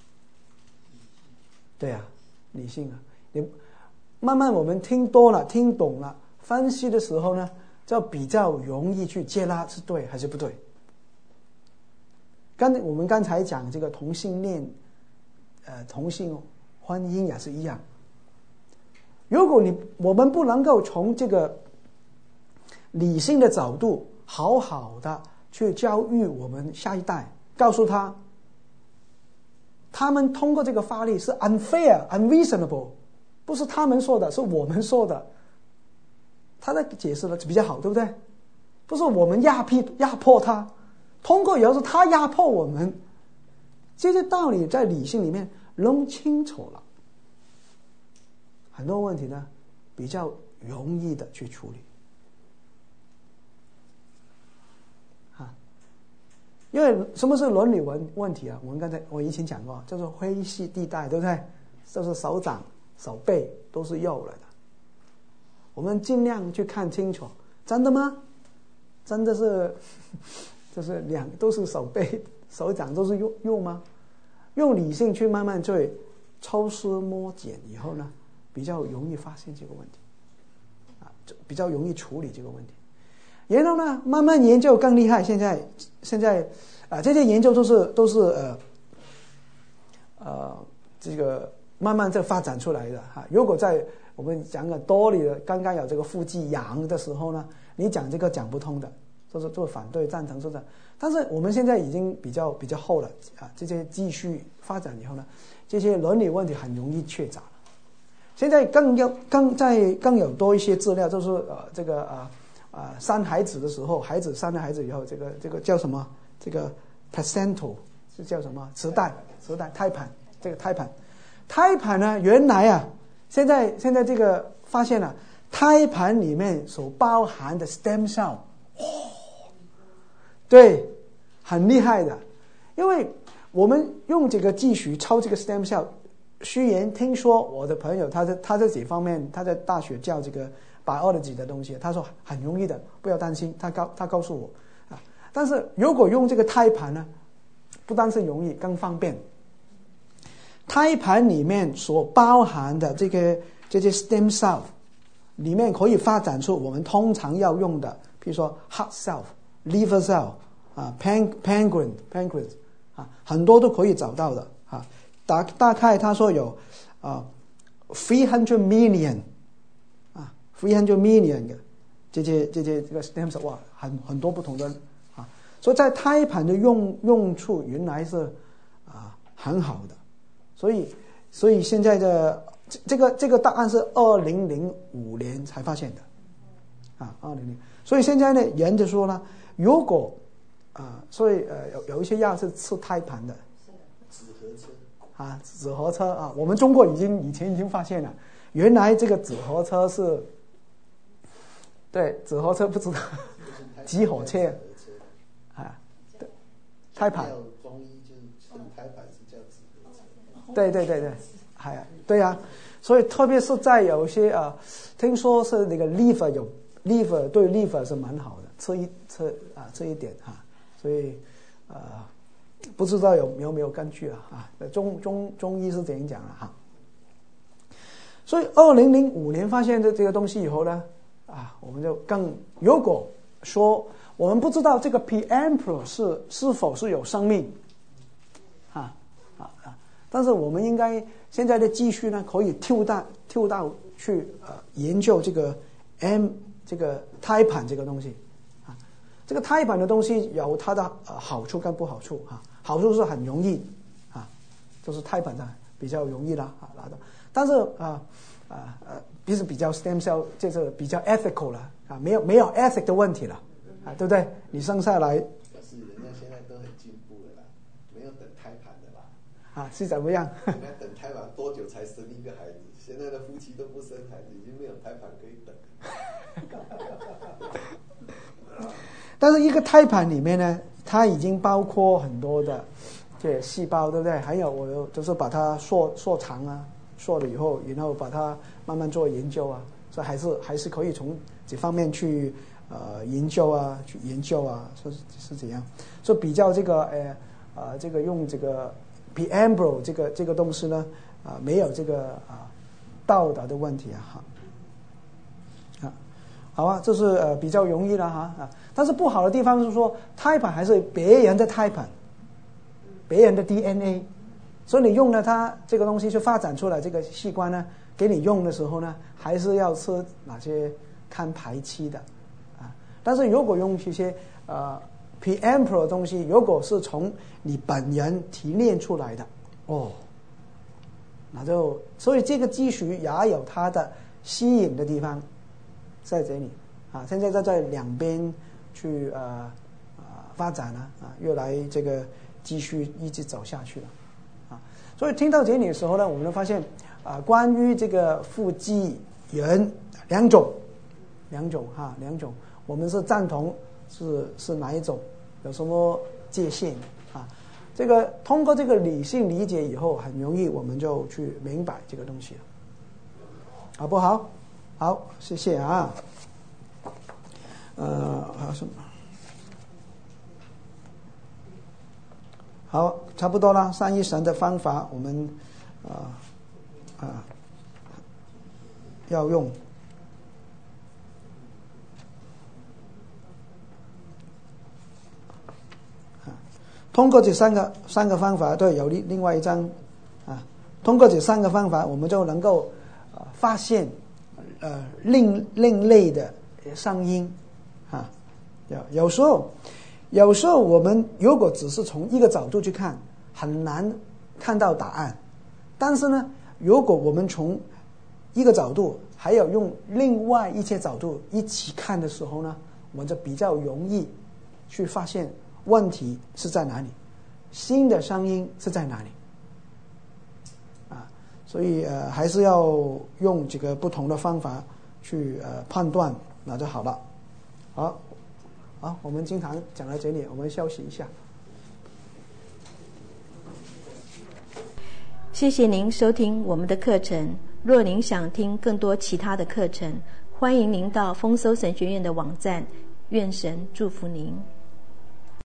Speaker 1: 对啊，理性啊，你慢慢我们听多了，听懂了，分析的时候呢，就比较容易去接纳是对还是不对。刚我们刚才讲这个同性恋，呃，同性婚姻也是一样。如果你我们不能够从这个理性的角度，好好的去教育我们下一代，告诉他，他们通过这个法律是 unfair, unreasonable， 不是他们说的，是我们说的。他的解释的比较好，对不对？不是我们压迫压迫他，通过有时候他压迫我们，这些道理在理性里面弄清楚了，很多问题呢比较容易的去处理。啊，因为什么是伦理问问题啊？我们刚才我以前讲过，叫做灰色地带，对不对？就是手掌、手背都是肉了的。我们尽量去看清楚，真的吗？真的是，就是两都是手背、手掌都是肉肉吗？用理性去慢慢去抽丝剥茧以后呢，比较容易发现这个问题，啊，比较容易处理这个问题。然后呢，慢慢研究更厉害。现在现在啊，这些研究都是都是呃呃这个慢慢在发展出来的哈。如果在我们讲个多里的，刚刚有这个腹肌阳的时候呢，你讲这个讲不通的，就是做反对赞成是的。但是我们现在已经比较比较厚了啊，这些继续发展以后呢，这些伦理问题很容易确凿了。现在更要更在更有多一些资料，就是呃这个啊啊、呃、生孩子的时候，孩子生了孩子以后，这个这个叫什么？这个 placental 是叫什么？脐带脐带胎盘，这个胎盘胎盘呢，原来啊。现在现在这个发现了，胎盘里面所包含的 stem cell， 哦，对，很厉害的。因为我们用这个继续抽这个 stem cell， 虽然听说我的朋友他在他在这方面他在大学教这个 biology 的东西，他说很容易的，不要担心。他告他告诉我啊，但是如果用这个胎盘呢，不单是容易，更方便。胎盘里面所包含的这个这些 stem cell 里面可以发展出我们通常要用的，比如说 heart cell、liver cell 啊 pan pancreas pancreas 啊，很多都可以找到的啊。大大概他说有啊 three hundred million 啊 three hundred million 的这些这些这个 stem cell， 哇，很很多不同的啊，所以在胎盘的用用处原来是啊很好的。所以，所以现在的这个这个答案是二零零五年才发现的，啊，二零零。所以现在呢，人就说呢，如果啊、呃，所以呃有有一些药是吃胎盘的，
Speaker 3: 纸盒车
Speaker 1: 啊，纸盒车啊，我们中国已经以前已经发现了，原来这个纸盒车是，对，纸盒车不知道，集火车，啊，对，胎盘。
Speaker 3: 中医就是称胎盘是叫纸盒车。
Speaker 1: 对对对对，哎，对呀、啊，所以特别是在有一些啊、呃，听说是那个 liver 有 liver 对 liver 是蛮好的，吃一吃啊吃一点哈、啊，所以呃不知道有有没有根据啊啊，中中中医是怎样讲的哈。所以二零零五年发现这这个东西以后呢，啊，我们就更如果说我们不知道这个 preamble 是是否是有生命，啊啊啊！但是我们应该现在的继续呢，可以跳到跳到去呃研究这个 M 这个胎盘这个东西啊。这个胎盘的东西有它的呃好处跟不好处啊。好处是很容易啊，就是胎盘的比较容易啦啊拿到，但是啊啊呃，就是比较 stem cell 就是比较 ethical 了啊，没有没有 ethic 的问题了。啊，对不对？你生下来，
Speaker 3: 可是人家现在都很进步了啦，没有等胎盘的啦。
Speaker 1: 啊，是怎么样？
Speaker 3: 人家等胎盘多久才生一个孩子？现在的夫妻都不生孩子，已经没有胎盘可以等。
Speaker 1: 但是一个胎盘里面呢，它已经包括很多的这细胞，对不对？还有我就是把它缩缩长啊，缩了以后，然后把它慢慢做研究啊，所以还是还是可以从这方面去。呃，研究啊，去研究啊，说是是怎样？说比较这个，呃，呃，这个用这个 preamble 这个这个东西呢，啊、呃，没有这个啊、呃、道德的问题啊，哈，啊，好啊，这是呃比较容易了哈啊，但是不好的地方是说，胎盘还是别人的胎盘，别人的 D N A， 所以你用了它这个东西就发展出来这个器官呢，给你用的时候呢，还是要吃哪些看排期的。但是如果用这些呃 preamble 的东西，如果是从你本人提炼出来的，哦，那就所以这个基础也有它的吸引的地方在这里啊。现在在在两边去呃呃发展了啊，越来这个继续一直走下去了啊。所以听到这里的时候呢，我们发现啊，关于这个复制人两种，两种哈、啊，两种。我们是赞同是是哪一种，有什么界限啊？这个通过这个理性理解以后，很容易我们就去明白这个东西了，好不好？好，谢谢啊。呃，还有什么？好，差不多了。三一神的方法，我们啊啊、呃呃、要用。通过这三个三个方法，对，有另另外一张啊。通过这三个方法，我们就能够呃发现呃另另类的声音啊。有有时候有时候我们如果只是从一个角度去看，很难看到答案。但是呢，如果我们从一个角度，还有用另外一些角度一起看的时候呢，我们就比较容易去发现问题是在哪里，新的声音是在哪里啊？所以呃还是要用这个不同的方法去呃判断，那就好了。好，好，我们经常讲到这里，我们休息一下。
Speaker 5: 谢谢您收听我们的课程。若您想听更多其他的课程，欢迎您到丰收神学院的网站。愿神祝福您。